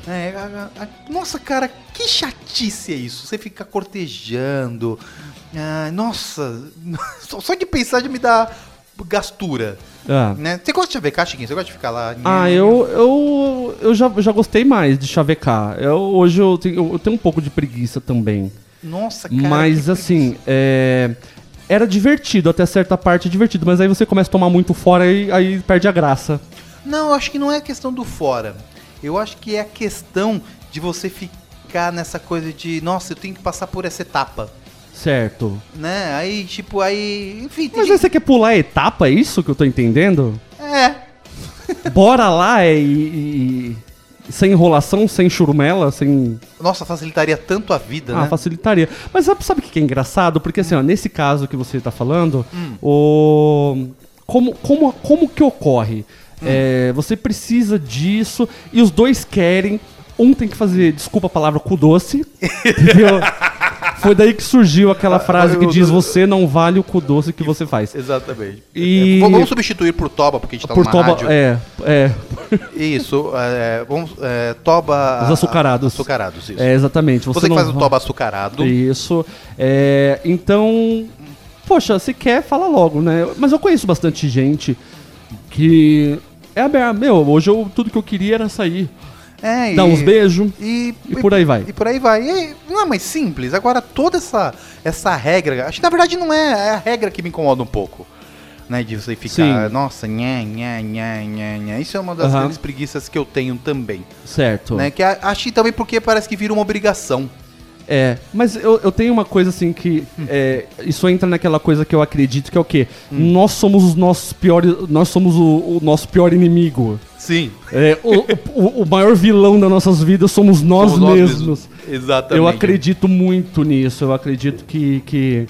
Nossa, cara, que chatice é isso. Você fica cortejando. Nossa, só de pensar já me dá gastura. Né? Você gosta de chavecar, Chiquinho? Você gosta de ficar lá? Eu já gostei mais de chavecar. Hoje eu tenho um pouco de preguiça também. Nossa, cara. Mas assim, era divertido, até certa parte é divertido, mas aí você começa a tomar muito fora e aí perde a graça. Não, eu acho que não é a questão do fora. Eu acho que é a questão de você ficar nessa coisa de, nossa, eu tenho que passar por essa etapa. Certo. Né? Aí, enfim... Mas aí você quer pular a etapa, é isso que eu tô entendendo? Bora lá e sem enrolação, sem churumela, sem... Nossa, facilitaria tanto a vida, né? Facilitaria. Mas sabe o que é engraçado? Porque assim, nesse caso que você tá falando, como que ocorre? Você precisa disso e os dois querem... Um tem que fazer, desculpa a palavra, cu doce, entendeu? Foi daí que surgiu aquela frase que diz: você não vale o cu doce que você faz. Exatamente. E... Vamos substituir por Toba, porque a gente tá numa rádio. Isso, vamos... Toba... Os açucarados. Açucarados, isso. Exatamente. Você que faz o Toba açucarado. Isso. Então... Poxa, se quer, fala logo, né? Mas eu conheço bastante gente que... hoje tudo que eu queria era sair. Dar uns beijos e por aí vai. E por aí vai. E não é mais simples. Agora, toda essa regra... Acho que, na verdade, não é a regra que me incomoda um pouco. Né, de você ficar... Sim. Nossa, nha. Isso é uma das grandes preguiças que eu tenho também. Certo. Né, que acho também porque parece que vira uma obrigação. Mas eu tenho uma coisa assim que... isso entra naquela coisa que eu acredito que é o quê? Nós somos os nossos piores... Nós somos o nosso pior inimigo. Sim. O maior vilão das nossas vidas somos nós mesmos. Exatamente. Eu acredito muito nisso. Eu acredito que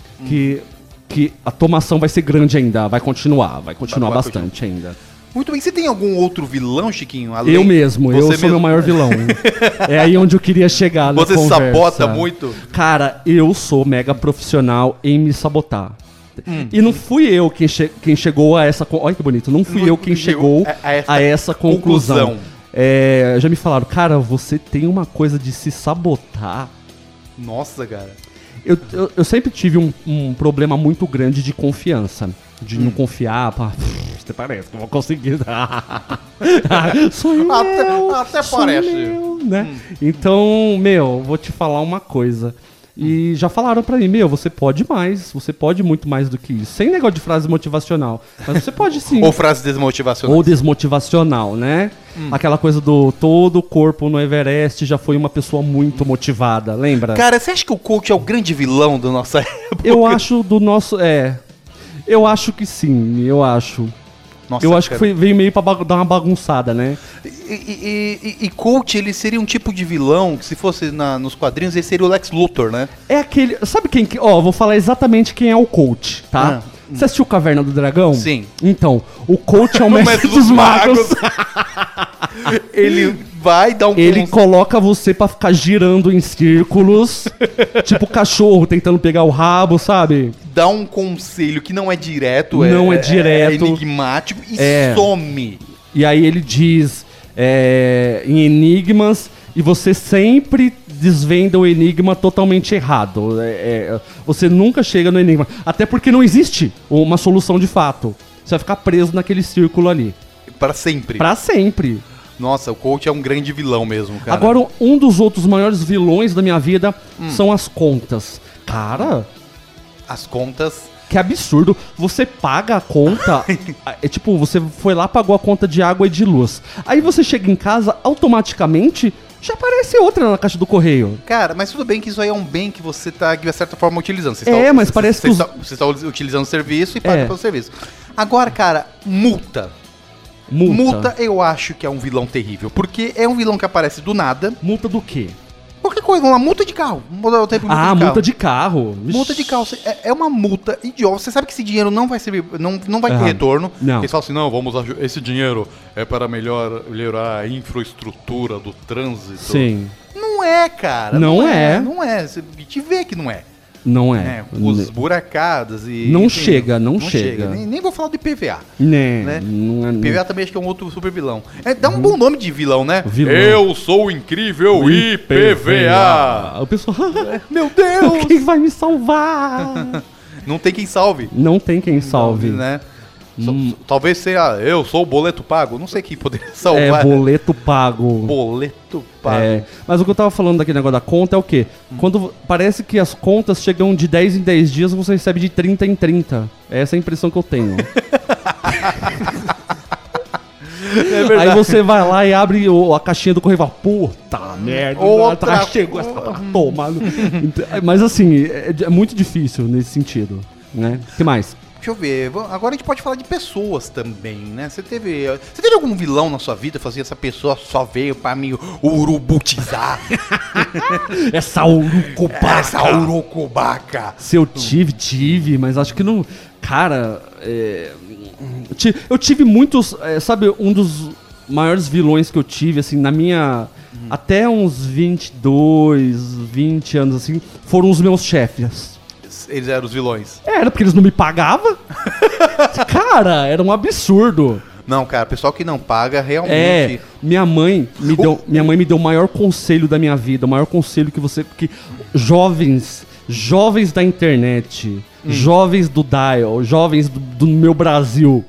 a tomação vai ser grande ainda. Vai continuar bastante ainda. Muito bem. Você tem algum outro vilão, Chiquinho? Eu mesmo. Eu sou meu maior vilão. É aí onde eu queria chegar na conversa. Você sabota muito? Cara, eu sou mega profissional em me sabotar. E não fui eu quem chegou a essa... Olha que bonito. Não fui eu quem chegou a essa conclusão. Já me falaram, cara, você tem uma coisa de se sabotar. Nossa, cara. Eu sempre tive um problema muito grande de confiança. De não confiar, você parece que eu vou conseguir. Sou eu. Até parece. Né? Então, vou te falar uma coisa. E já falaram pra mim, você pode mais, você pode muito mais do que isso. Sem negócio de frase motivacional, mas você pode sim. Ou frase desmotivacional. Ou desmotivacional, né? Aquela coisa do todo o corpo no Everest já foi uma pessoa muito motivada, lembra? Cara, você acha que o coach é o grande vilão da nossa época? Eu acho do nosso... Eu acho que sim, eu acho. Nossa, eu acho que veio meio pra dar uma bagunçada, né? E coach, ele seria um tipo de vilão que se fosse nos quadrinhos, ele seria o Lex Luthor, né? É aquele... Sabe quem... vou falar exatamente quem é o coach, tá? Você assistiu Caverna do Dragão? Sim. Então, o coach é o mestre dos magos. Ele vai dar Ele coloca você pra ficar girando em círculos, tipo cachorro tentando pegar o rabo, sabe? Dá um conselho que não é direto, é enigmático e some. E aí ele diz em enigmas e você sempre desvenda o enigma totalmente errado. Você nunca chega no enigma. Até porque não existe uma solução de fato. Você vai ficar preso naquele círculo ali. Pra sempre. Pra sempre. Nossa, o coach é um grande vilão mesmo, cara. Agora, um dos outros maiores vilões da minha vida são as contas. Cara... As contas... Que absurdo. Você paga a conta... tipo, você foi lá, pagou a conta de água e de luz. Aí você chega em casa, automaticamente... Já aparece outra na caixa do correio. Cara, mas tudo bem que isso aí é um bem que você tá, de certa forma, utilizando. Mas parece que... Você está utilizando o serviço e paga pelo serviço. Agora, cara, multa. Multa eu acho que é um vilão terrível. Porque é um vilão que aparece do nada. Multa do quê? Qualquer coisa, uma multa de carro. Multa de carro. Multa de carro. É uma multa idiota. Você sabe que esse dinheiro não vai servir, não vai ter retorno. Não. Eles falam assim, não, esse dinheiro é para melhorar a infraestrutura do trânsito. Sim. Não é, cara. Não é. Não é. Você te vê que não é. Não é. Os buracadas e... Não chega. Nem vou falar do IPVA. Né? IPVA também acho que é um outro super vilão. Dá um bom nome de vilão, né? Vilão. Eu sou o incrível IPVA. O pessoal... Meu Deus! Quem vai me salvar? Não tem quem salve. Não tem quem salve. Né? Talvez seja eu sou o boleto pago. Não sei quem poderia salvar. Boleto pago. Boleto pago. Mas o que eu tava falando daquele negócio da conta é o quê? Quando parece que as contas chegam de 10 em 10 dias, você recebe de 30 em 30. Essa é a impressão que eu tenho. Aí você vai lá e abre a caixinha do correio e fala, puta merda, chegou essa toma. Mas assim, é muito difícil nesse sentido, né? O que mais? Deixa eu ver, agora a gente pode falar de pessoas também, né? Você teve algum vilão na sua vida? Fazia essa pessoa só veio pra me urubutizar? Essa urucubaca. Se eu tive, mas acho que não... Cara, eu tive muitos... sabe, um dos maiores vilões que eu tive, assim, na minha até uns 22, 20 anos assim, foram os meus chefes. Eles eram os vilões. Era, porque eles não me pagavam. Cara, era um absurdo. Não, cara, pessoal que não paga realmente... Minha mãe me deu o maior conselho da minha vida, o maior conselho que você... Porque jovens da internet, jovens do Dial, jovens do meu Brasil,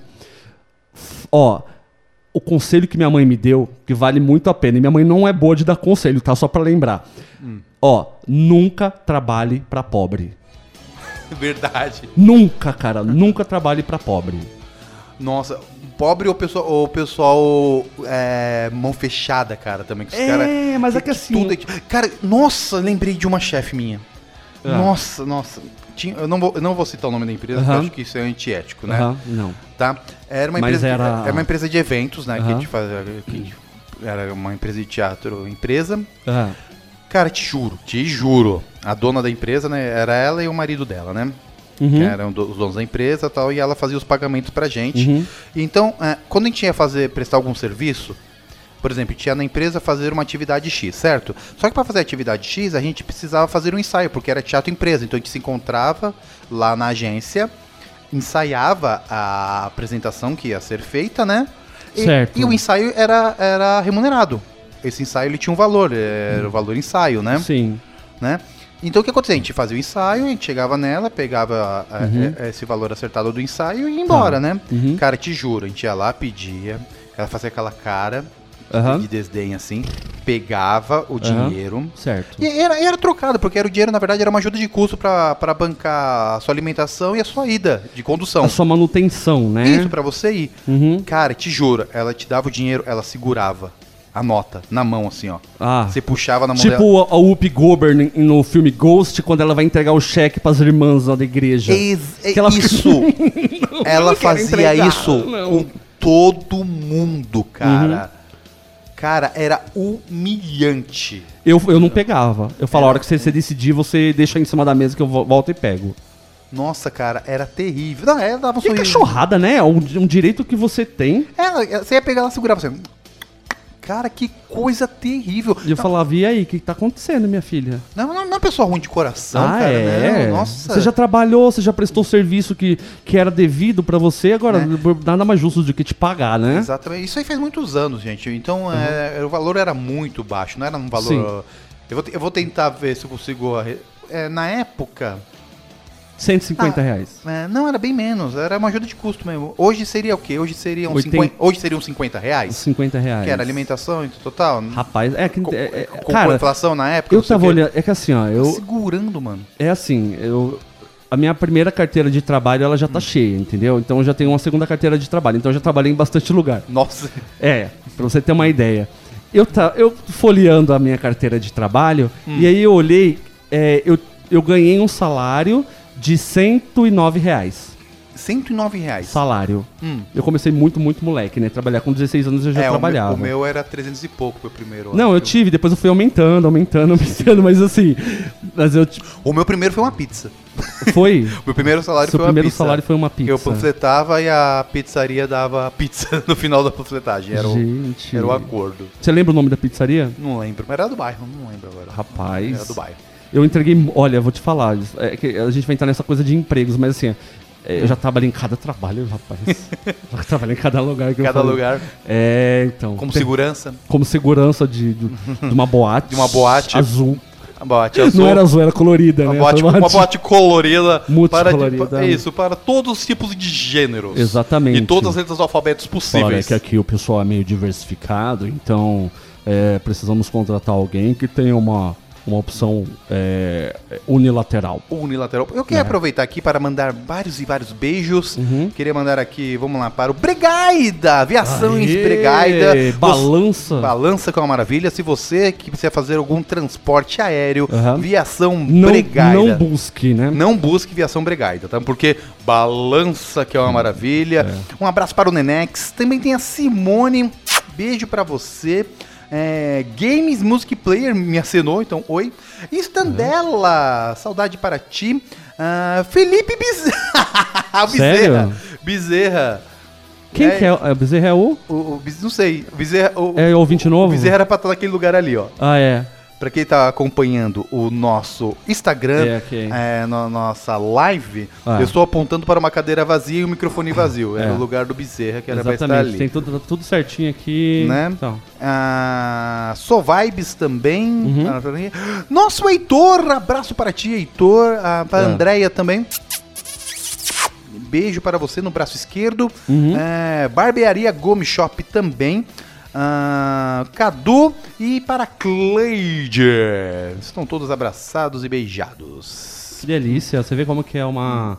ó, o conselho que minha mãe me deu, que vale muito a pena, e minha mãe não é boa de dar conselho, tá? Só pra lembrar. Ó, nunca trabalhe pra pobre. Verdade. Nunca, cara, nunca trabalhe pra pobre. Nossa, pobre ou pessoal mão fechada, cara, também. Que os cara, mas é que assim... Cara, nossa, lembrei de uma chefe minha. Nossa. Eu não vou citar o nome da empresa, porque eu acho que isso é antiético, né? Não. Tá? Era uma empresa, era uma empresa de eventos, né? Que a gente fazia, era uma empresa de teatro, Cara, te juro. A dona da empresa, né? Era ela e o marido dela, né? Que eram os donos da empresa e tal, e ela fazia os pagamentos pra gente. E então, quando a gente ia prestar algum serviço, por exemplo, a gente ia na empresa fazer uma atividade X, certo? Só que para fazer a atividade X, a gente precisava fazer um ensaio, porque era teatro empresa. Então a gente se encontrava lá na agência, ensaiava a apresentação que ia ser feita, né? Certo. E o ensaio era remunerado. Esse ensaio ele tinha um valor, era o valor ensaio, né? Sim. Né? Então o que acontecia? A gente fazia o ensaio, a gente chegava nela, pegava esse valor acertado do ensaio e ia embora, né? Cara, te juro, a gente ia lá, pedia, ela fazia aquela cara de desdém assim, pegava o dinheiro. Certo. E era trocado, porque era o dinheiro, na verdade, era uma ajuda de custo pra bancar a sua alimentação e a sua ida de condução. A sua manutenção, né? Isso, pra você ir. Cara, te juro, ela te dava o dinheiro, ela segurava a nota na mão, assim, ó. Você puxava na mão dela. Tipo a Whoopi Goldberg no filme Ghost, quando ela vai entregar o cheque pras irmãs lá da igreja. Isso! Ela fazia isso com todo mundo, cara. Cara, era humilhante. Eu não pegava. Eu falava, a hora que você decidir, você deixa em cima da mesa que eu volto e pego. Nossa, cara, era terrível. Não, ela dava um sorriso. Que cachorrada, né? Um direito que você tem. Você ia pegar, ela segurava você. Cara, que coisa terrível. E eu falava, e aí, o que tá acontecendo, minha filha? Não é uma pessoa ruim de coração, cara. É? Não, nossa. Você já trabalhou, você já prestou serviço que era devido pra você, agora nada mais justo do que te pagar, né? Exatamente. Isso aí faz muitos anos, gente. Então, o valor era muito baixo, não era um valor... Eu vou tentar ver se eu consigo... na época... R$150. Não, era bem menos. Era uma ajuda de custo mesmo. Hoje seria o quê? Hoje seriam uns R$50. R$50. Que era alimentação e total. Rapaz, com cara, inflação na época. Eu tava olhando. É que assim, ó. Tá segurando, mano. É assim, a minha primeira carteira de trabalho, ela já tá cheia, entendeu? Então eu já tenho uma segunda carteira de trabalho. Então eu já trabalhei em bastante lugar. Nossa. Pra você ter uma ideia. Eu folheando a minha carteira de trabalho, e aí eu olhei, eu ganhei um salário de R$109. R$109? Salário. Eu comecei muito moleque, né? Trabalhar com 16 anos eu já trabalhava. O meu era 300 e pouco, meu primeiro. Não, eu tive, depois eu fui aumentando, mas assim... O meu primeiro foi uma pizza. Foi? Meu primeiro salário foi uma pizza. Seu primeiro salário foi uma pizza. Eu panfletava e a pizzaria dava pizza no final da panfletagem. Era o acordo. Você lembra o nome da pizzaria? Não lembro, mas era do bairro, não lembro agora. Rapaz... Era do bairro. Eu entreguei... Olha, vou te falar, que a gente vai entrar nessa coisa de empregos, mas assim... Eu já trabalhei em cada trabalho, rapaz. Já trabalhei em cada lugar. Lugar? Então... Como segurança? Como segurança de uma boate. De uma boate. Azul. Uma boate azul. Não era azul, era colorida, uma né? Uma boate colorida. Multicolorida. Isso, para todos os tipos de gêneros. Exatamente. E todas as letras alfabetos possíveis. É que aqui o pessoal é meio diversificado, então precisamos contratar alguém que tenha uma opção unilateral. Eu queria aproveitar aqui para mandar vários e vários beijos. Queria mandar aqui, vamos lá, para o Bregaida, Aviações Bregaida. Balança que é uma maravilha. Se você que precisa fazer algum transporte aéreo, Viação Bregaida. Não busque, né? Não busque Viação Bregaida, tá? Porque balança que é uma maravilha. Um abraço para o Nenex. Também tem a Simone. Beijo para você. Games Music Player me acenou, então oi. Standella, saudade para ti. Felipe Bezerra. Sério? Bezerra. Quem que é? O Bezerra é o? Não sei. O Bezerra... É o ouvinte novo? O Bezerra era pra estar naquele lugar ali, ó. Ah, é. Pra quem tá acompanhando o nosso Instagram, na nossa live, eu estou apontando para uma cadeira vazia e um microfone vazio. É o lugar do Bezerra, que era pra estar ali. Tem tudo certinho aqui. Né? Então. So Vibes também. Nosso Heitor, abraço para ti, Heitor. Para a Andréia também. Beijo para você no braço esquerdo. Barbearia Gomes Shop também. Cadu e para Cleide. Estão todos abraçados e beijados. Que delícia. Você vê como que é uma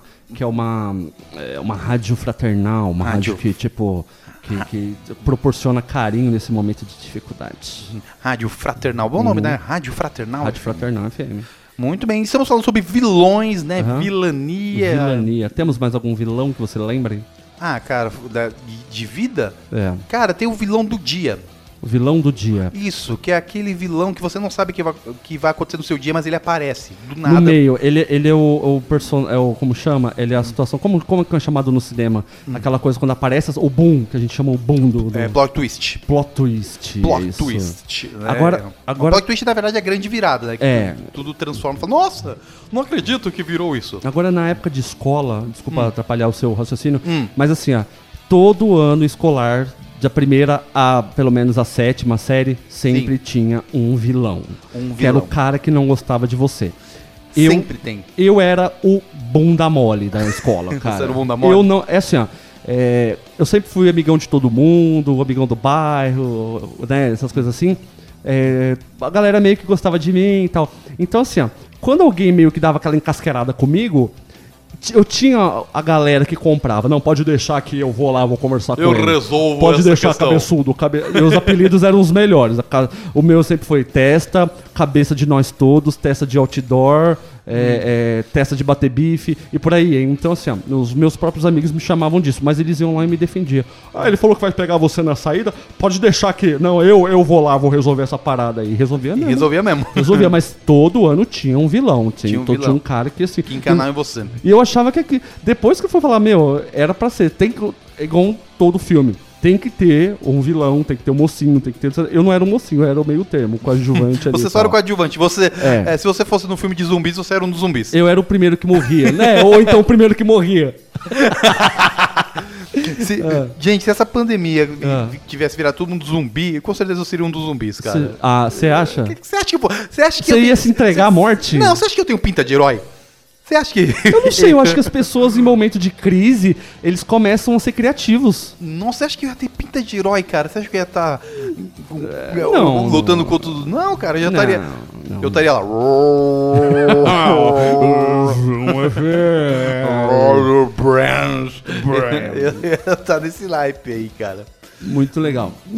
rádio fraternal, uma rádio que tipo que proporciona carinho nesse momento de dificuldade. Rádio Fraternal, bom nome, né? Rádio Fraternal. Rádio Fraternal FM. Muito bem, estamos falando sobre vilões, né? Vilania. Temos mais algum vilão que você lembre? Cara, de vida? É. Cara, tem o vilão do dia. O vilão do dia. Isso, que é aquele vilão que você não sabe que vai acontecer no seu dia, mas ele aparece, do nada. No meio, ele é o como chama? Ele é a situação, como é chamado no cinema? Aquela coisa quando aparece, o boom, que a gente chama o boom do... plot twist. Plot twist. Né? Agora... Plot twist, na verdade, é a grande virada, né? Que tudo transforma. Fala, nossa, não acredito que virou isso. Agora, na época de escola, desculpa atrapalhar o seu raciocínio, mas assim, todo ano escolar... Da primeira a, pelo menos, a 7ª série, sempre tinha um vilão. Que era o cara que não gostava de você. Sempre tem. Eu era o bunda mole da escola, cara. Você era o bunda mole? Eu não... É assim, eu sempre fui amigão de todo mundo, amigão do bairro, né? Essas coisas assim. A galera meio que gostava de mim e tal. Então, assim, quando alguém meio que dava aquela encasqueirada comigo... Eu tinha a galera que comprava. Não, pode deixar que eu vou lá, vou conversar com ele. Eu resolvo pode essa deixar questão. Cabeçudo. Meus apelidos eram os melhores. O meu sempre foi Testa, Cabeça de Nós Todos, Testa de Outdoor, Testa de Bater Bife e por aí. Então, assim, os meus próprios amigos me chamavam disso, mas eles iam lá e me defendiam. Ele falou que vai pegar você na saída, pode deixar que... Não, eu vou lá, vou resolver essa parada aí. Resolvia mesmo. Resolvia, mas todo ano tinha um vilão. Tinha um cara que, assim... Que encanava em você. E eu achava que depois que eu fui falar, era pra ser, igual todo filme, tem que ter um vilão, tem que ter um mocinho, tem que ter... Eu não era um mocinho, eu era o meio termo, coadjuvante ali. Você só era o coadjuvante, se você fosse no filme de zumbis, você era um dos zumbis. Eu era o primeiro que morria, né? Ou então o primeiro que morria. Gente, se essa pandemia tivesse virado todo mundo zumbi, com certeza eu seria um dos zumbis, cara. Você acha? Você acha que você ia se entregar à morte? Não, você acha que eu tenho pinta de herói? Você acha que... Eu não sei, eu acho que as pessoas em momento de crise, eles começam a ser criativos. Não, você acha que eu ia ter pinta de herói, cara? Você acha que eu ia estar lutando contra tudo? Não, cara, eu já estaria... Eu estaria lá... Eu ia estar nesse naipe aí, cara. Muito legal. E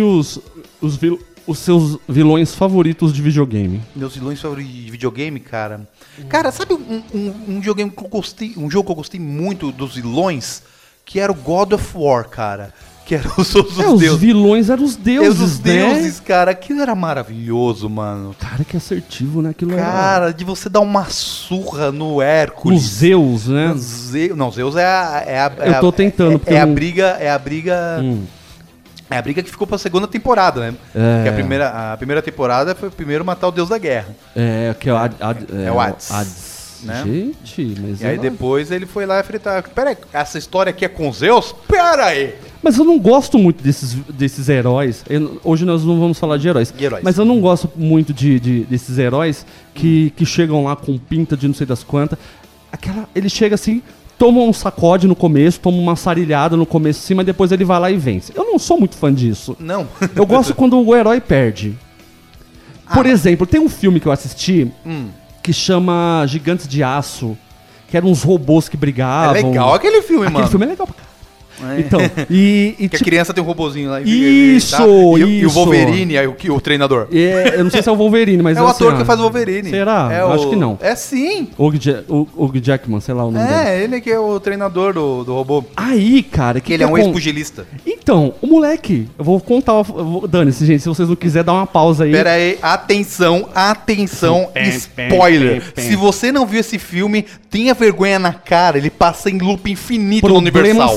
os seus vilões favoritos de videogame? Meus vilões favoritos de videogame, cara? Cara, sabe um videogame que eu gostei, um jogo que eu gostei muito dos vilões? Que era o God of War, cara. Que eram os deuses. Os vilões eram os deuses, os deuses, cara. Aquilo era maravilhoso, mano. Cara, que assertivo, né? Cara, de você dar uma surra no Hércules. No Zeus, né? Não, Zeus é a eu tô tentando. É a briga... É a briga que ficou pra segunda temporada, né? Que a primeira temporada foi o primeiro matar o deus da guerra. Que é o Hades. Né? Gente, mas... E aí depois ele foi lá enfrentar... Pera aí, essa história aqui é com Zeus? Pera aí! Mas eu não gosto muito desses heróis. Hoje nós não vamos falar de heróis. Mas eu não gosto muito desses heróis que chegam lá com pinta de não sei das quantas. Ele chega assim... Toma um sacode no começo, toma uma sarilhada no começo assim, mas depois ele vai lá e vence. Eu não sou muito fã disso. Não. Eu gosto quando o herói perde. Por exemplo, tem um filme que eu assisti que chama Gigantes de Aço, que eram uns robôs que brigavam. É legal aquele filme, mano. Aquele filme é legal pra caralho. Então, que a criança tem um robozinho lá. Isso. E o Wolverine, aí o treinador. Eu não sei se é o Wolverine, mas... É o ator que faz o Wolverine. Será? Eu acho que não. É sim. Hugh Jackman, sei lá o nome dele. Ele que é o treinador do robô. Aí, cara... Que ele é um ex-pugilista. Então, o moleque... Eu vou contar... Dane-se, gente. Se vocês não quiserem, dá uma pausa aí. Pera aí. Atenção. Spoiler. Se você não viu esse filme, tenha vergonha na cara. Ele passa em loop infinito no Universal. Problema seu.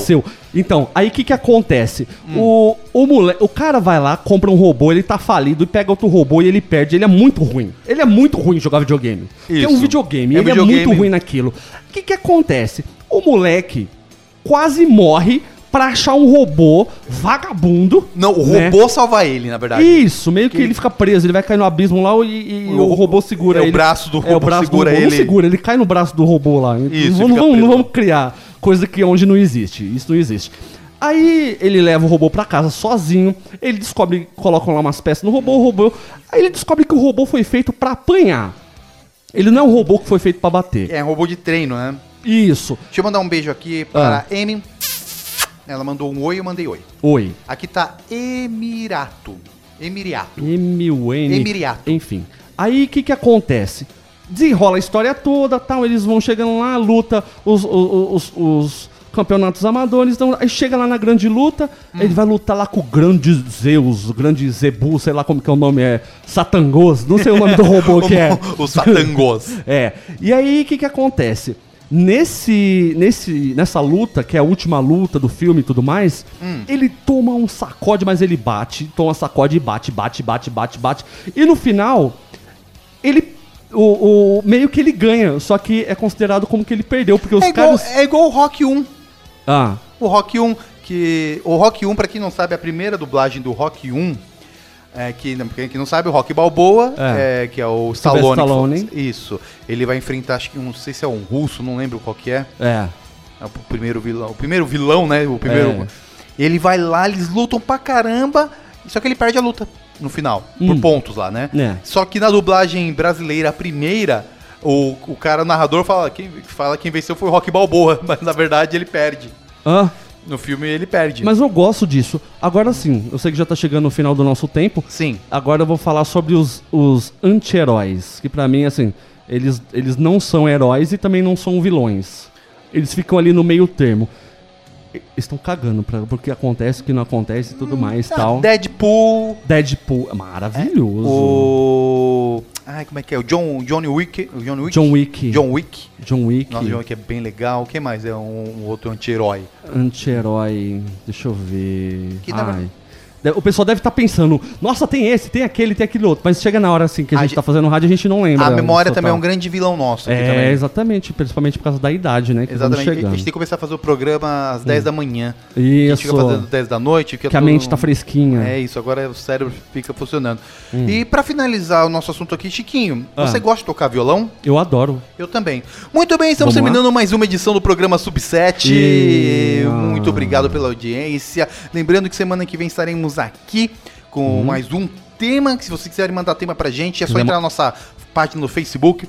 Então, aí o que acontece? O cara vai lá, compra um robô, ele tá falido, e pega outro robô e ele perde. Ele é muito ruim. Ele é muito ruim em jogar videogame. Isso. É um videogame, ele é muito ruim naquilo. O que acontece? O moleque quase morre pra achar um robô vagabundo. Não, o robô salva ele, na verdade. Isso, meio que ele fica preso, ele vai cair no abismo lá e o robô segura ele. O braço do robô segura ele. Não segura, ele cai no braço do robô lá. Isso, não vamos criar coisa que onde não existe. Isso não existe. Aí ele leva o robô pra casa sozinho, ele descobre, colocam lá umas peças no robô. Aí ele descobre que o robô foi feito pra apanhar. Ele não é um robô que foi feito pra bater. É um robô de treino, né? Isso. Deixa eu mandar um beijo aqui para a Amy. Ela mandou um oi, eu mandei oi. Oi. Aqui tá Emiriato. Emiriato. Enfim. Aí o que acontece? Desenrola a história toda, tal, eles vão chegando lá, luta os campeonatos amadores, então aí chega lá na grande luta, ele vai lutar lá com o grande Zeus, o grande Zebu, sei lá como que é o nome, Satangos, não sei o nome do robô que é. O Satangos. E aí o que acontece? Nessa luta, que é a última luta do filme e tudo mais, ele toma um sacode, mas ele toma sacode e bate. E no final, ele meio que ele ganha, só que é considerado como que ele perdeu, porque os caras... É igual o Rock 1. Ah. O Rock 1, o Rock 1, pra quem não sabe, a primeira dublagem do Rock 1... quem não sabe, o Rock Balboa, que é o Stallone. Isso. Ele vai enfrentar, acho que não sei se é um russo, não lembro qual que é. É o primeiro vilão. O primeiro vilão, né? Ele vai lá, eles lutam pra caramba, só que ele perde a luta no final, por pontos lá, né? Só que na dublagem brasileira, a primeira, o cara, o narrador, fala quem venceu foi o Rock Balboa, mas na verdade ele perde. No filme ele perde. Mas eu gosto disso. Agora sim, eu sei que já tá chegando no final do nosso tempo. Sim. Agora eu vou falar sobre os anti-heróis. Que pra mim, assim, eles não são heróis e também não são vilões. Eles ficam ali no meio termo. Estão cagando porque acontece, que não acontece e tudo mais tal. Deadpool é maravilhoso. Ai, como é que é? O John Wick. John Wick. Nossa, John Wick é bem legal. Quem mais é um outro anti-herói? Deixa eu ver. O pessoal deve estar pensando, nossa, tem esse, tem aquele, tem aquele outro. Mas chega na hora assim que a gente tá fazendo rádio, a gente não lembra. A memória também é um grande vilão nosso. Aqui também. Exatamente, principalmente por causa da idade, né? Exatamente, a gente tem que começar a fazer o programa às 10 da manhã. Isso. A gente fica fazendo 10 da noite. Que a mente tá fresquinha. É isso, agora o cérebro fica funcionando. E pra finalizar o nosso assunto aqui, Chiquinho, você gosta de tocar violão? Eu adoro. Eu também. Muito bem, estamos terminando mais uma edição do programa Sub7. Muito obrigado pela audiência. Lembrando que semana que vem estaremos aqui com mais um tema, que se vocês quiserem mandar tema pra gente, é só entrar na nossa página no Facebook,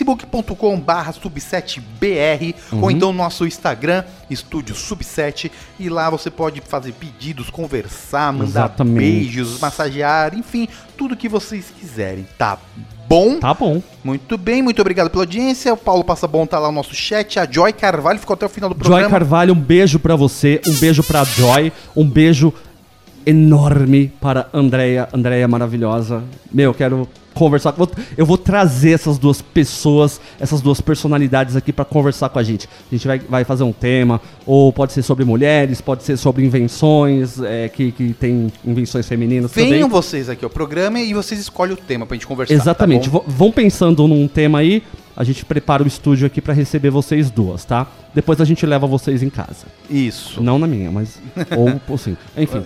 facebook.com/sub7br, ou então no nosso Instagram, Estúdio Sub7, e lá você pode fazer pedidos, conversar, mandar beijos, massagear, enfim, tudo que vocês quiserem, tá bom? Tá bom. Muito bem, muito obrigado pela audiência. O Paulo Passabon tá lá no nosso chat. A Joy Carvalho ficou até o final do programa. Joy Carvalho, um beijo pra você, um beijo pra Joy, um beijo enorme para Andréia maravilhosa. Quero conversar. Eu vou trazer essas duas pessoas, essas duas personalidades aqui para conversar com a gente. A gente vai fazer um tema, ou pode ser sobre mulheres, pode ser sobre invenções, que tem invenções femininas também. Venham vocês aqui ao programa e vocês escolhem o tema pra gente conversar. Exatamente. Tá bom? Vão pensando num tema aí, a gente prepara o estúdio aqui para receber vocês duas, tá? Depois a gente leva vocês em casa. Isso. Não na minha, mas... ou sim. Enfim.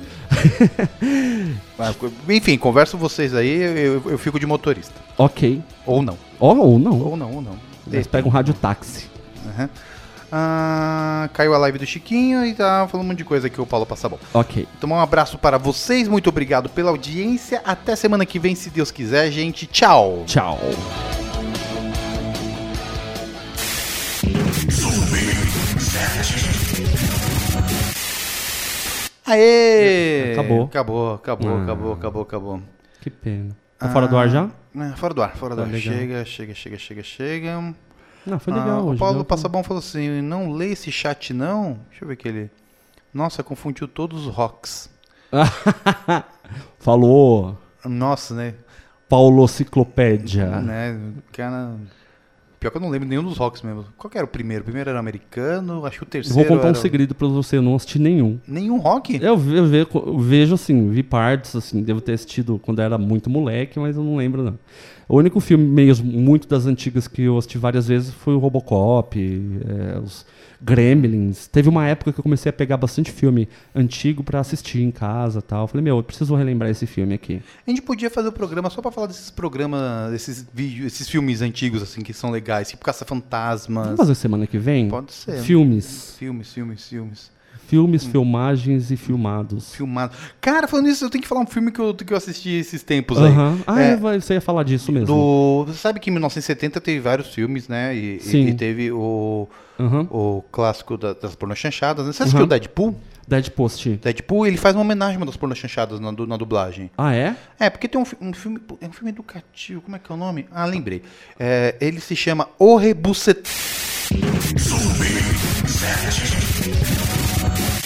Enfim, converso com vocês aí, eu fico de motorista. Ok. Ou não. Ou não. Ou não. Eles pegam um rádio táxi. Caiu a live do Chiquinho e tá falando um monte de coisa aqui, o Paulo Passabon. Ok. Então um abraço para vocês, muito obrigado pela audiência. Até semana que vem, se Deus quiser, gente. Tchau. Tchau. Aê! Acabou. Acabou. Que pena. Tá fora do ar já? Fora do ar. Legal. Chega. Não, foi legal hoje. O Paulo Passabon falou assim, não lê esse chat não? Deixa eu ver aqui ele. Nossa, confundiu todos os rocks. Falou. Nossa, né? Paulociclopédia. Né? Cara... Pior que eu não lembro nenhum dos rocks mesmo. Qual que era o primeiro? O primeiro era americano, acho que o terceiro Vou contar era... um segredo pra você, eu não assisti nenhum. Nenhum rock? Eu vejo assim, vi partes, assim, devo ter assistido quando eu era muito moleque, mas eu não lembro não. O único filme mesmo, muito das antigas que eu assisti várias vezes foi o Robocop, os Gremlins. Teve uma época que eu comecei a pegar bastante filme antigo pra assistir em casa e tal. Falei, eu preciso relembrar esse filme aqui. A gente podia fazer o programa só pra falar desses programas, desses vídeos, esses filmes antigos, assim, que são legais, tipo Caça-Fantasmas. Vamos fazer semana que vem? Pode ser. Filmes, filmagens e filmados. Filmado. Cara, falando isso, eu tenho que falar um filme que eu assisti esses tempos aí. Você ia falar disso mesmo. Você sabe que em 1970 teve vários filmes, né? Sim. E teve o clássico das pornochanchadas, né? Você assistiu o Deadpool? Deadpool, ele faz uma homenagem a uma das pornochanchadas na dublagem. Ah, é? É, porque tem um filme educativo, como é que é o nome? Ah, lembrei. Ele se chama O Rebucet...